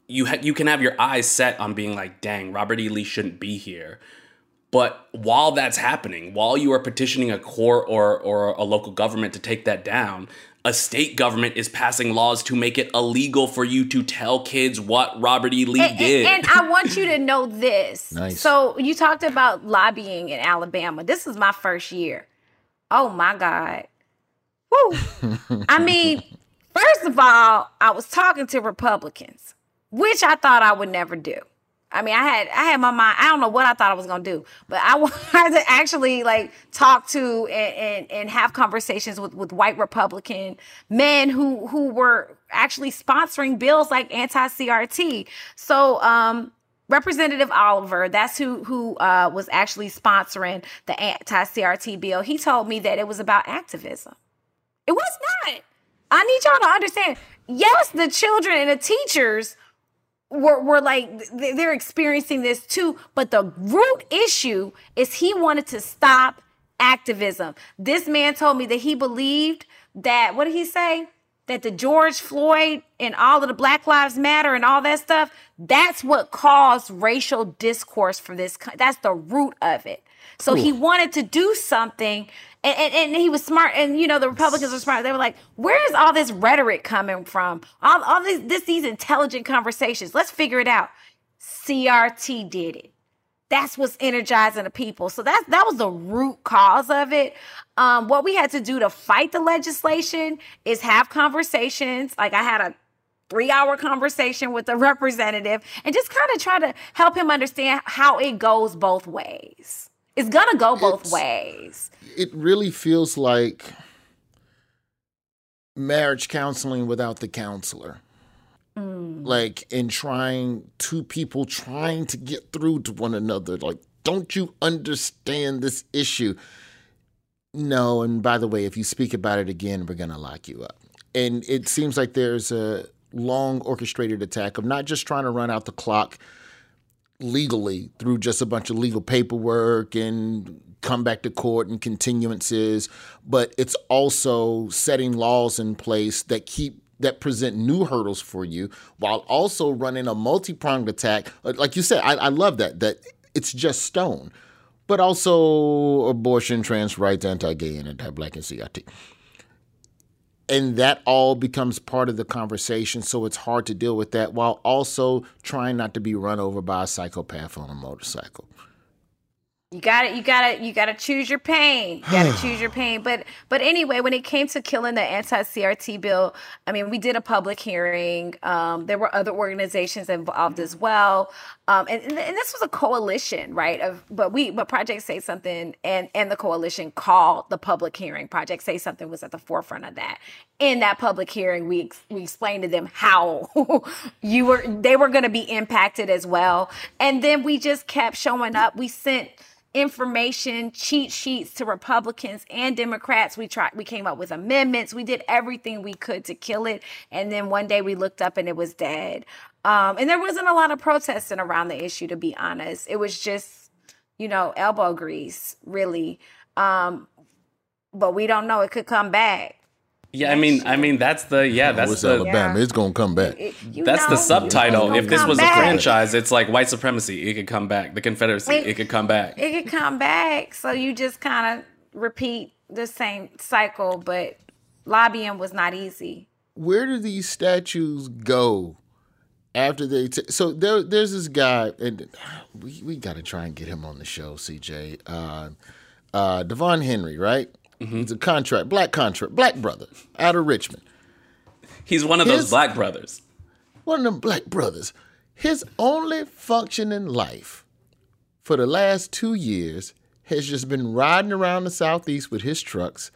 you ha- you can have your eyes set on being like, dang, Robert E. Lee shouldn't be here. But while that's happening, while you are petitioning a court or or a local government to take that down, a state government is passing laws to make it illegal for you to tell kids what Robert E. Lee and, did. And, and I want you to know this. Nice. So you talked about lobbying in Alabama. This was my first year. Oh my God. Woo. I mean, first of all, I was talking to Republicans, which I thought I would never do. I mean, I had I had my mind. I don't know what I thought I was gonna do, but I wanted to actually like talk to and, and, and have conversations with, with white Republican men who who were actually sponsoring bills like anti-C R T. So um, Representative Oliver, that's who who uh, was actually sponsoring the anti-C R T bill. He told me that it was about activism. It was not. I need y'all to understand. Yes, the children and the teachers were, were like, they're experiencing this too. But the root issue is he wanted to stop activism. This man told me that he believed that, what did he say? That the George Floyd and all of the Black Lives Matter and all that stuff, that's what caused racial discourse for this. That's the root of it. So Ooh. He wanted to do something, and, and, and he was smart. And, you know, the Republicans were smart. They were like, where is all this rhetoric coming from? All, all these, this, these intelligent conversations. Let's figure it out. C R T did it. That's what's energizing the people. So that's, that was the root cause of it. Um, what we had to do to fight the legislation is have conversations. Like I had a three hour conversation with a representative and just kind of try to help him understand how it goes both ways. It's going to go both it's, ways. It really feels like marriage counseling without the counselor. Mm. Like in trying, two people trying to get through to one another. Like, don't you understand this issue? No, and by the way, if you speak about it again, we're going to lock you up. And it seems like there's a long orchestrated attack of not just trying to run out the clock legally through just a bunch of legal paperwork and come back to court and continuances, but it's also setting laws in place that keep that present new hurdles for you while also running a multi-pronged attack. Like you said, I, I love that, that it's just stone, but also abortion, trans rights, anti-gay, and anti-black, and C R T. And that all becomes part of the conversation, so it's hard to deal with that while also trying not to be run over by a psychopath on a motorcycle. You got to you got to you got to choose your pain. You got to choose your pain. But but anyway, when it came to killing the anti-C R T bill, I mean, we did a public hearing. Um, there were other organizations involved as well. Um, and, and this was a coalition, right? Of but we but Project Say Something and and the coalition called the public hearing. Project Say Something was at the forefront of that. In that public hearing, we we explained to them how you were they were going to be impacted as well. And then we just kept showing up. We sent information, cheat sheets to Republicans and Democrats. We tried, we came up with amendments. We did everything we could to kill it. And then one day we looked up and it was dead. Um, and there wasn't a lot of protesting around the issue, to be honest. It was just, you know, elbow grease, really. Um, but we don't know. It could come back. Yeah, I mean, I mean, that's the yeah, that's it's the Alabama. Yeah. It's gonna come back. It, it, that's know, the subtitle. If this was back. a franchise, it's like white supremacy. It could come back. The Confederacy. It, it could come back. It could come back. So you just kind of repeat the same cycle. But lobbying was not easy. Where do these statues go after they? T- so there, there's this guy, and we we got to try and get him on the show. C J, uh, uh, Devon Henry, right? Mm-hmm. He's a contract, black contract, black brother out of Richmond. He's one of His, those black brothers. One of them black brothers. His only function in life for the last two years has just been riding around the Southeast with his trucks,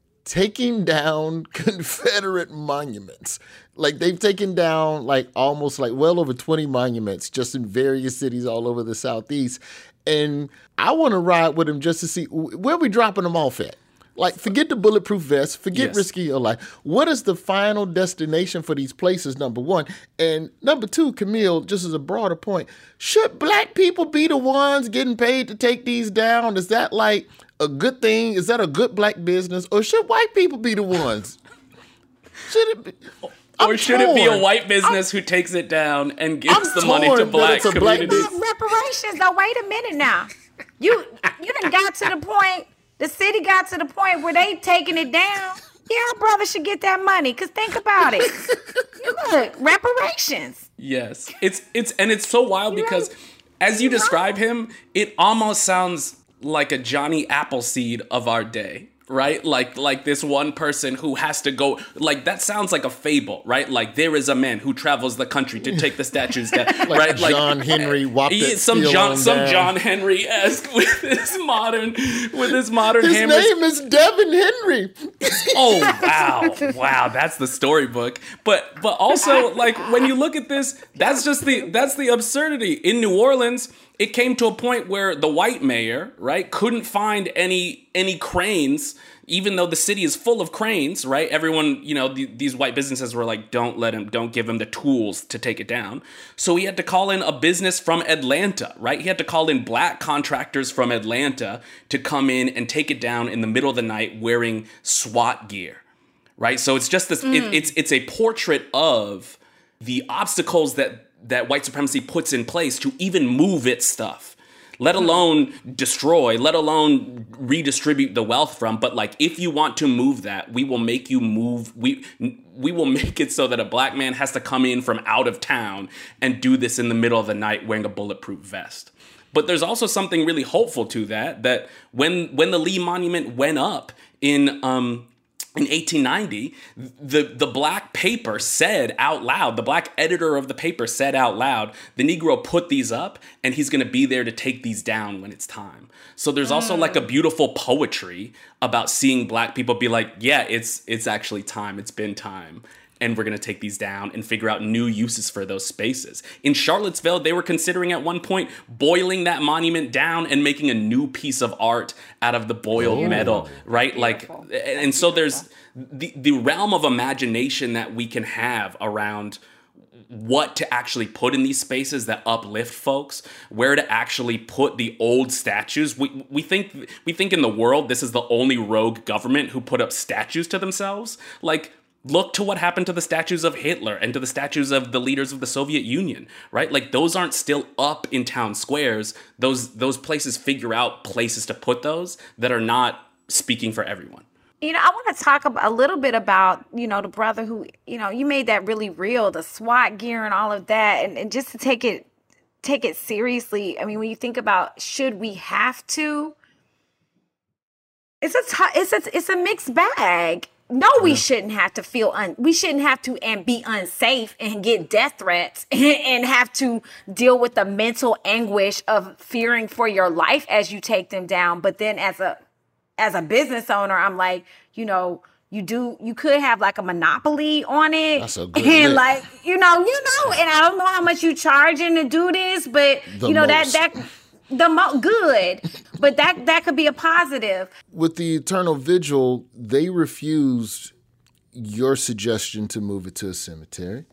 taking down Confederate monuments. Like they've taken down like almost like well over twenty monuments just in various cities all over the Southeast. And I want to ride with him just to see where we dropping them off at. Like, forget the bulletproof vest, forget yes. risking your life. What is the final destination for these places, number one? And number two, Camille, just as a broader point, should black people be the ones getting paid to take these down? Is that like a good thing? Is that a good black business? Or should white people be the ones? Should it be? or should torn. it be a white business I'm, who takes it down and gives I'm the money to black communities? Black reparations, though. Wait a minute now. You you done got to the point, the city got to the point where they taking it down. Yeah, our brother should get that money, because think about it. Look, reparations. Yes. It's it's and it's so wild because as you describe him, it almost sounds like a Johnny Appleseed of our day. Right? Like like this one person who has to go, like that sounds like a fable, right? Like there is a man who travels the country to take the statues down, like right? Like John Henry whopped it some John some down. John Henry-esque with his modern with his modern His hammers. name is Devin Henry. Oh wow. Wow, that's the storybook. But but also like when you look at this, that's just the that's the absurdity. In New Orleans, it came to a point where the white mayor, right, couldn't find any any cranes, even though the city is full of cranes, right? Everyone, you know, the, these white businesses were like, don't let him, don't give him the tools to take it down. So he had to call in a business from Atlanta, right? He had to call in black contractors from Atlanta to come in and take it down in the middle of the night wearing SWAT gear, right? So it's just this, mm. it, it's it's a portrait of the obstacles that that white supremacy puts in place to even move its stuff, let alone destroy, let alone redistribute the wealth from. But like, if you want to move that, we will make you move. We we will make it so that a black man has to come in from out of town and do this in the middle of the night wearing a bulletproof vest. But there's also something really hopeful to that, that when when the Lee Monument went up in um in eighteen ninety, the, the black paper said out loud, the black editor of the paper said out loud, the Negro put these up and he's going to be there to take these down when it's time. So there's also like a beautiful poetry about seeing black people be like, yeah, it's it's actually time. It's been time. And we're going to take these down and figure out new uses for those spaces. In Charlottesville, they were considering at one point boiling that monument down and making a new piece of art out of the boiled oh, metal, right? Beautiful. Like, and so there's the, the realm of imagination that we can have around what to actually put in these spaces that uplift folks, where to actually put the old statues. We we think we think in the world this is the only rogue government who put up statues to themselves. Like, look to what happened to the statues of Hitler and to the statues of the leaders of the Soviet Union, right? Like, those aren't still up in town squares. Those those places figure out places to put those that are not speaking for everyone. You know, I want to talk a little bit about, you know, the brother who, you know, you made that really real, the SWAT gear and all of that. And, and just to take it, take it seriously. I mean, when you think about, should we have to, it's a, t- it's a, it's a mixed bag. No, we yeah. shouldn't have to feel, un- we shouldn't have to and be unsafe and get death threats and, and have to deal with the mental anguish of fearing for your life as you take them down. But then as a, as a business owner, I'm like, you know, you do, you could have like a monopoly on it. That's a good and lick. like, you know, you know, and I don't know how much you charging to do this, but The you know, most. that, that, the mo- good, but that, that could be a positive. With the Eternal Vigil, they refused your suggestion to move it to a cemetery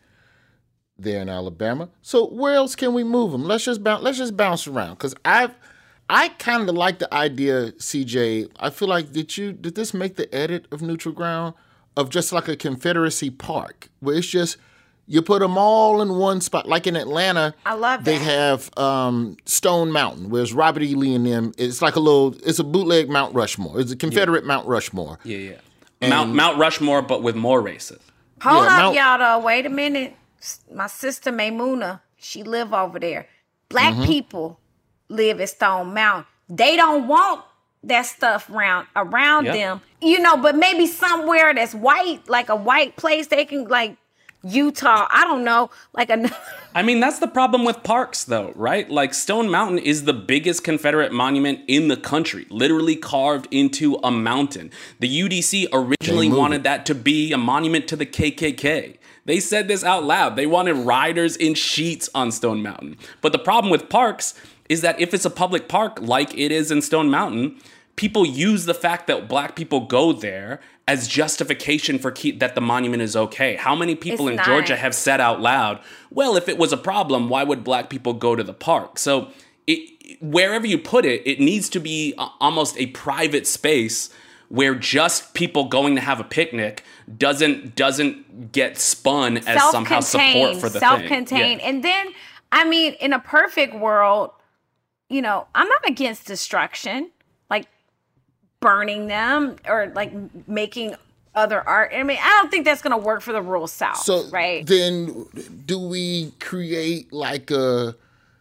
there in Alabama. So where else can we move them? Let's just bounce, let's just bounce around. Because I've, I kind of like the idea, C J. I feel like, did you, did this make the edit of Neutral Ground of just like a Confederacy park where it's just, you put them all in one spot. Like in Atlanta, I love that. They have um, Stone Mountain, where's Robert E. Lee and them. It's like a little, it's a bootleg Mount Rushmore. It's a Confederate yeah. Mount Rushmore. Yeah, yeah. And Mount Mount Rushmore, but with more races. Hold yeah, up, Mount, y'all, though. Wait a minute. My sister Maymuna, she live over there. Black mm-hmm. people live at Stone Mountain. They don't want that stuff around, around yep. them. You know, but maybe somewhere that's white, like a white place, they can, like, Utah, I don't know, like a. I mean, that's the problem with parks, though, right? Like, Stone Mountain is the biggest Confederate monument in the country, literally carved into a mountain. The U D C originally wanted that to be a monument to the K K K. They said this out loud. They wanted riders in sheets on Stone Mountain. But the problem with parks is that if it's a public park, like it is in Stone Mountain, people use the fact that black people go there as justification for keep, that the monument is okay. How many people it's in not. Georgia have said out loud, well, if it was a problem, why would black people go to the park? So it, wherever you put it, it needs to be almost a private space where just people going to have a picnic doesn't doesn't get spun as somehow support for the self-contained. thing. Yeah. And then, I mean, in a perfect world, you know, I'm not against destruction, like burning them or like making other art. I mean, I don't think that's going to work for the rural South, So right? then do we create like a,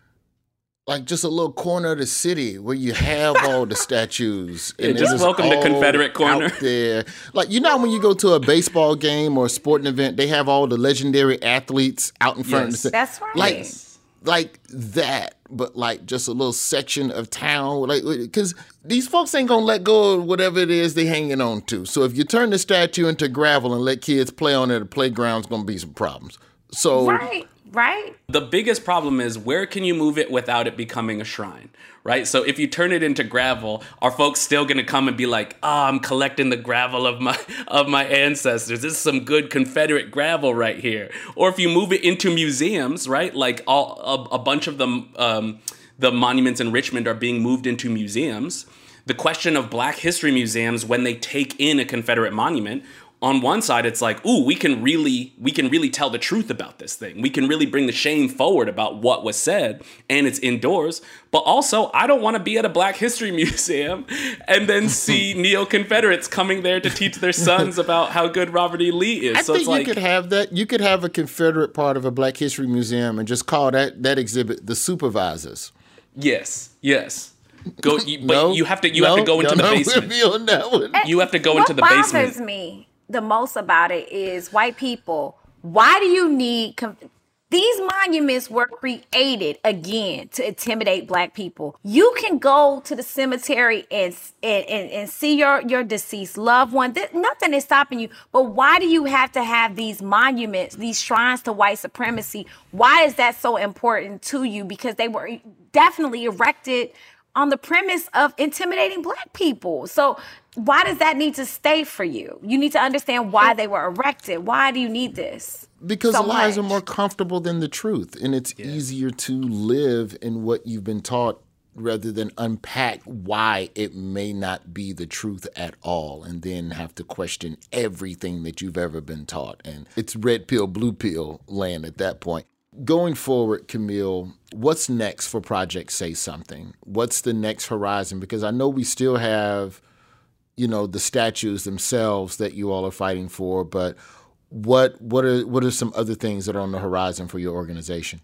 like just a little corner of the city where you have all the statues? Yeah, and just it's welcome to all Confederate Corner. out there. Like, you know, when you go to a baseball game or a sporting event, they have all the legendary athletes out in front Yes. of the That's right. Like, like that, but like just a little section of town. Like, because these folks ain't going to let go of whatever it is they hanging on to. So if you turn the statue into gravel and let kids play on it at the playground, it's going to be some problems. So Right, right. The biggest problem is, where can you move it without it becoming a shrine, right? So if you turn it into gravel, are folks still going to come and be like, "Oh, I'm collecting the gravel of my of my ancestors. This is some good Confederate gravel right here." Or if you move it into museums, right? Like all a, a bunch of them, um, the monuments in Richmond are being moved into museums. The question of Black history museums, when they take in a Confederate monument, on one side, it's like, ooh, we can really we can really tell the truth about this thing. We can really bring the shame forward about what was said, and it's indoors. But also, I don't want to be at a Black history museum and then see neo-Confederates coming there to teach their sons about how good Robert E. Lee is. I so think it's like, you could have that. You could have a Confederate part of a Black History Museum and just call that that exhibit the supervisors. yes, yes. Go, you, but No, you have to you no, have to go into no, the no, basement. we'll be on that one. You have to go what into the bothers basement. me the most about it is white people. Why do you need com- these monuments were created again to intimidate Black people? You can go to the cemetery and and, and, and see your, your deceased loved one. Th- nothing is stopping you. But why do you have to have these monuments, these shrines to white supremacy? Why is that so important to you? Because they were definitely erected on the premise of intimidating Black people. So why does that need to stay for you? You need to understand why they were erected. Why do you need this? Because so lies much? are more comfortable than the truth, and it's yeah. easier to live in what you've been taught rather than unpack why it may not be the truth at all, and then have to question everything that you've ever been taught. And it's red pill, blue pill land at that point. Going forward, Camille, what's next for Project Say Something? What's the next horizon? Because I know we still have, you know, the statues themselves that you all are fighting for, but what what are what are some other things that are on the horizon for your organization?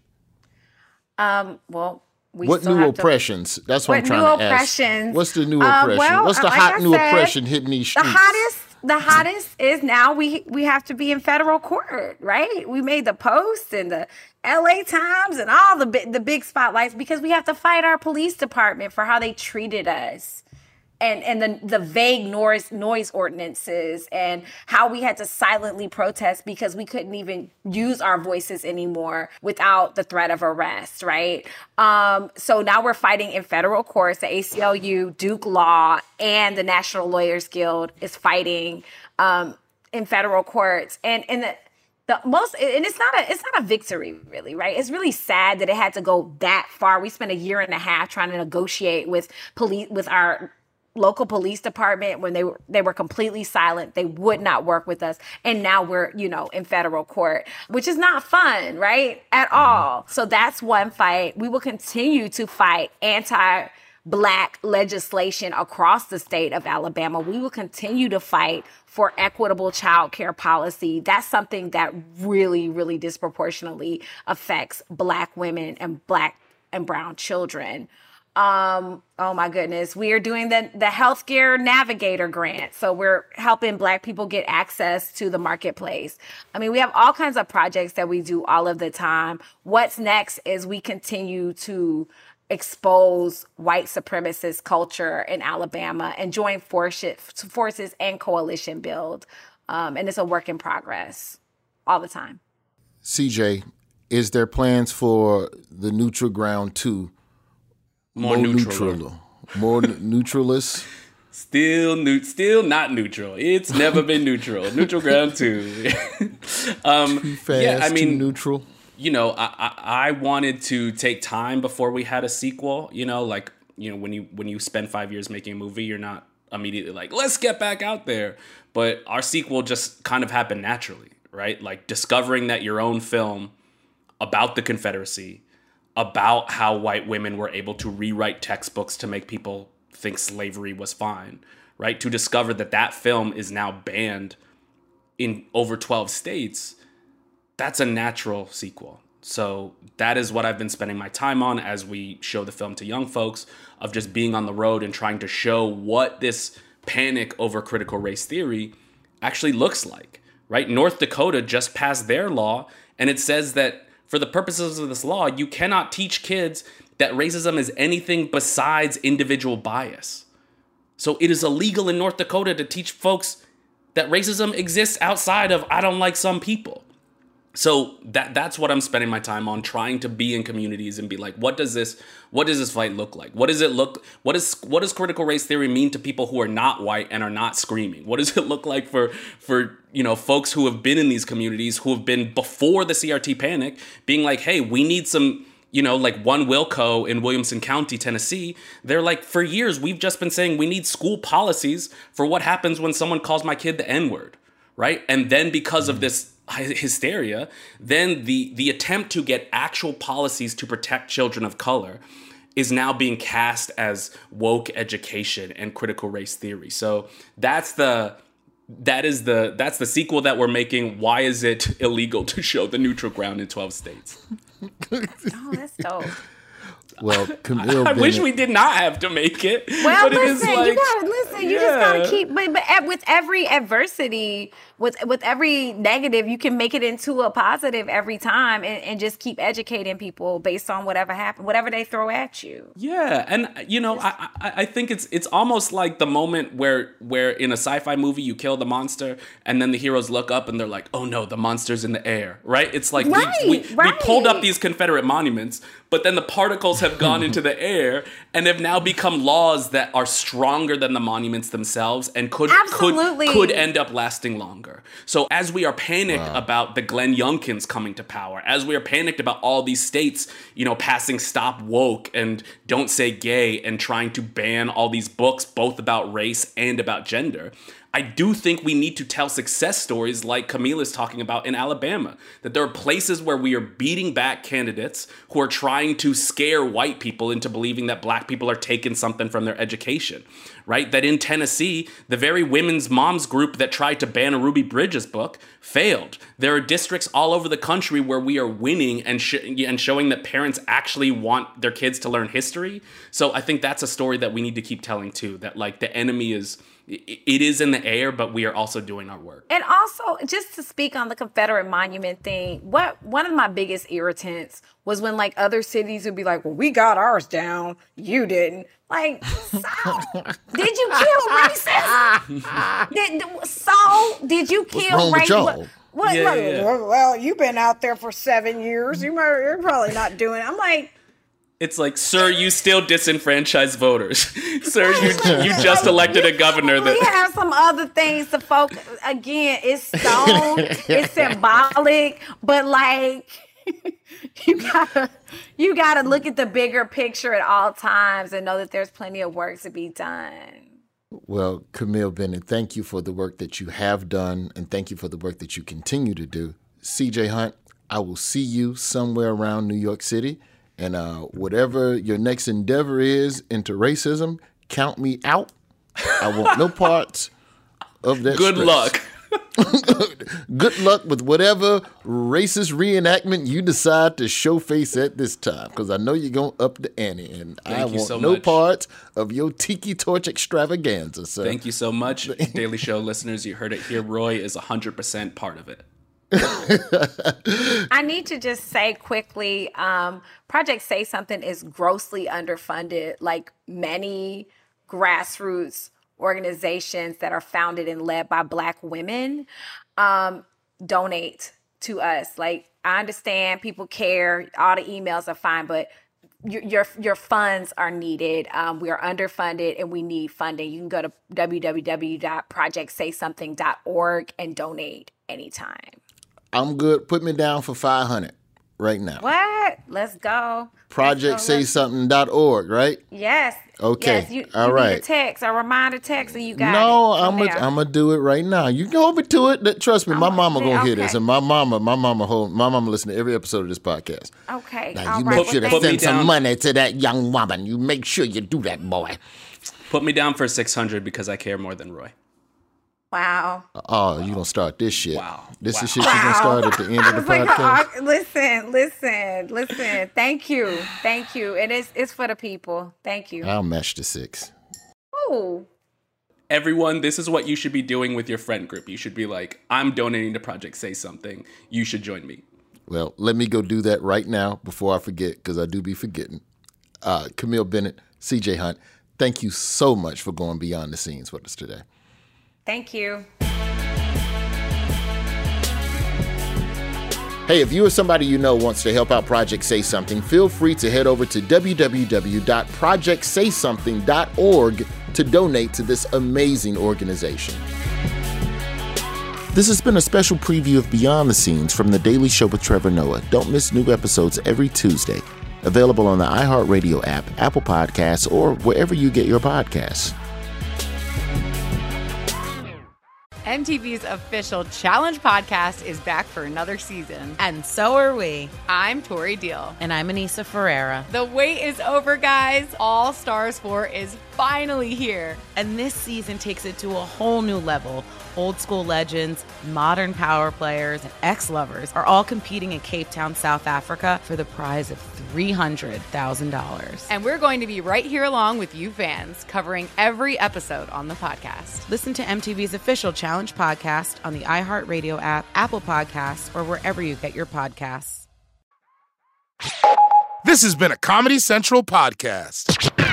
Um, well, we what still new have oppressions? To, That's what, what I'm trying new to ask. oppressions? What's the new Uh, oppression? well, What's the like hot I new said, oppression hitting these streets? The hottest, the hottest is now we we have to be in federal court, right? We made the Post and the L A Times and all the bi- the big spotlights because we have to fight our police department for how they treated us. And and the the vague noise noise ordinances and how we had to silently protest because we couldn't even use our voices anymore without the threat of arrest, right? Um, so now we're fighting in federal courts. The A C L U, Duke Law, and the National Lawyers Guild is fighting um, in federal courts. And and the, the most and it's not a it's not a victory really, right? It's really sad that it had to go that far. We spent a year and a half trying to negotiate with police with our local police department when they were they were completely silent. They would not work with us. And now we're, you know, in federal court, which is not fun, right? At all. So that's one fight. We will continue to fight anti-Black legislation across the state of Alabama. We will continue to fight for equitable child care policy. That's something that really, really disproportionately affects Black women and Black and brown children. Um, oh my goodness. We are doing the, the Healthcare Navigator grant. So we're helping Black people get access to the marketplace. I mean, we have all kinds of projects that we do all of the time. What's next is we continue to expose white supremacist culture in Alabama and join forces, forces and coalition build. Um, and it's a work in progress all the time. C J, is there plans for the Neutral Ground two? More, more neutral. neutral. More neutralist. Still new, still not neutral. It's never been neutral. Neutral Ground two. um, too fast, yeah, I mean, too neutral. You know, I, I I wanted to take time before we had a sequel. You know, like you know when you when you spend five years making a movie, you're not immediately like, let's get back out there. But our sequel just kind of happened naturally, right? Like discovering that your own film about the Confederacy, about how white women were able to rewrite textbooks to make people think slavery was fine, right? To discover that that film is now banned in over twelve states, that's a natural sequel. So that is what I've been spending my time on as we show the film to young folks, of just being on the road and trying to show what this panic over critical race theory actually looks like, right? North Dakota just passed their law, and it says that for the purposes of this law, you cannot teach kids that racism is anything besides individual bias. So it is illegal in North Dakota to teach folks that racism exists outside of I don't like some people. So that that's what I'm spending my time on, trying to be in communities and be like, what does this what does this fight look like? What does it look what is what does critical race theory mean to people who are not white and are not screaming? What does it look like for for you know folks who have been in these communities, who have been before the C R T panic, being like, hey, we need some, you know, like One Wilco in Williamson County, Tennessee. They're like, for years we've just been saying we need school policies for what happens when someone calls my kid the N-word, right? And then because of this hysteria, then the the attempt to get actual policies to protect children of color is now being cast as woke education and critical race theory. So that's the that is the that's the sequel that we're making. Why is it illegal to show the neutral ground in twelve states? Oh, that's dope. Well, Camille I, I wish Bennett- we did not have to make it. Well, but it is listen, like, you gotta listen. You yeah. just gotta keep. But, but at- with every adversity, with with every negative, you can make it into a positive every time, and, and just keep educating people based on whatever happen, whatever they throw at you. Yeah, and you know, I, I I think it's it's almost like the moment where where in a sci-fi movie you kill the monster, and then the heroes look up and they're like, oh no, the monster's in the air, right? It's like Right, we, we, right. we pulled up these Confederate monuments, but then the particles have gone into the air and have now become laws that are stronger than the monuments themselves and could Absolutely. could could end up lasting longer. So as we are panicked wow. about the Glenn Youngkins coming to power, as we are panicked about all these states, you know, passing Stop Woke and Don't Say Gay and trying to ban all these books, both about race and about gender, I do think we need to tell success stories like Camille is talking about in Alabama, that there are places where we are beating back candidates who are trying to scare white people into believing that black people are taking something from their education, right? That in Tennessee, the very women's moms group that tried to ban a Ruby Bridges book failed. There are districts all over the country where we are winning and sh- and showing that parents actually want their kids to learn history. So I think that's a story that we need to keep telling too, that like the enemy is... it is in the air, but we are also doing our work. And also, just to speak on the Confederate monument thing, what one of my biggest irritants was when like other cities would be like, well, we got ours down, you didn't. Like, so, did you kill racist? did, so, did you kill racist? What, yeah, what, yeah. Well, you've been out there for seven years. You might, you're probably not doing it. I'm like, it's like, sir, you still disenfranchise voters. Sir, you you just elected a governor that... We have some other things to focus. Again, it's stone, it's symbolic, but like, you gotta, you gotta look at the bigger picture at all times and know that there's plenty of work to be done. Well, Camille Bennett, thank you for the work that you have done, and thank you for the work that you continue to do. C J Hunt, I will see you somewhere around New York City. And uh, whatever your next endeavor is into racism, count me out. I want no parts of that. Good luck. Good luck with whatever racist reenactment you decide to show face at this time, because I know you're going to up the ante, and Thank I you want so no much. parts of your tiki torch extravaganza, sir. Thank you so much. Daily Show listeners, you heard it here. Roy is one hundred percent part of it. I need to just say quickly, um, Project Say Something is grossly underfunded, like many grassroots organizations that are founded and led by Black women. Um, donate to us. Like, I understand people care, all the emails are fine, but your your, your funds are needed. Um, we are underfunded and we need funding. You can go to w w w dot project say something dot org and donate anytime. I'm good. Put me down for five hundred. right now. What? Let's go. project say something dot org, right? Yes. Okay. Yes, you, All you right. need a text, a reminder text, and you got no, it. I'm from gonna there. I'm gonna do it right now. You go over to it. That- Trust me, my mama yeah, gonna hear this, okay. and my mama, my mama, hold, my mama listen to every episode of this podcast. Okay. Now all you right. make Well, sure to thank send you. some money to that young woman. You make sure you do that, boy. Put me down for six hundred because I care more than Roy. Wow. Oh, you gonna start this shit? Wow. This Wow. is shit you gonna start at the end of the It's like, podcast. uh, listen, listen, listen. Thank you, thank you. It is. It's for the people. Thank you. I'll match the six. Ooh. Everyone, this is what you should be doing with your friend group. You should be like, I'm donating to Project Say Something. You should join me. Well, let me go do that right now before I forget, because I do be forgetting. Uh, Camille Bennett, C J Hunt, thank you so much for going beyond the scenes with us today. Thank you. Hey, if you or somebody you know wants to help out Project Say Something, feel free to head over to w w w dot project say something dot org to donate to this amazing organization. This has been a special preview of Beyond the Scenes from The Daily Show with Trevor Noah. Don't miss new episodes every Tuesday. Available on the iHeartRadio app, Apple Podcasts, or wherever you get your podcasts. M T V's official Challenge podcast is back for another season. And so are we. I'm Tori Deal. And I'm Anissa Ferreira. The wait is over, guys. All Stars four is finally here. And this season takes it to a whole new level. Old school legends, modern power players, and ex-lovers are all competing in Cape Town, South Africa for the prize of three hundred thousand dollars. And we're going to be right here along with you fans, covering every episode on the podcast. Listen to M T V's official Challenge podcast on the iHeartRadio app, Apple Podcasts, or wherever you get your podcasts. This has been a Comedy Central podcast.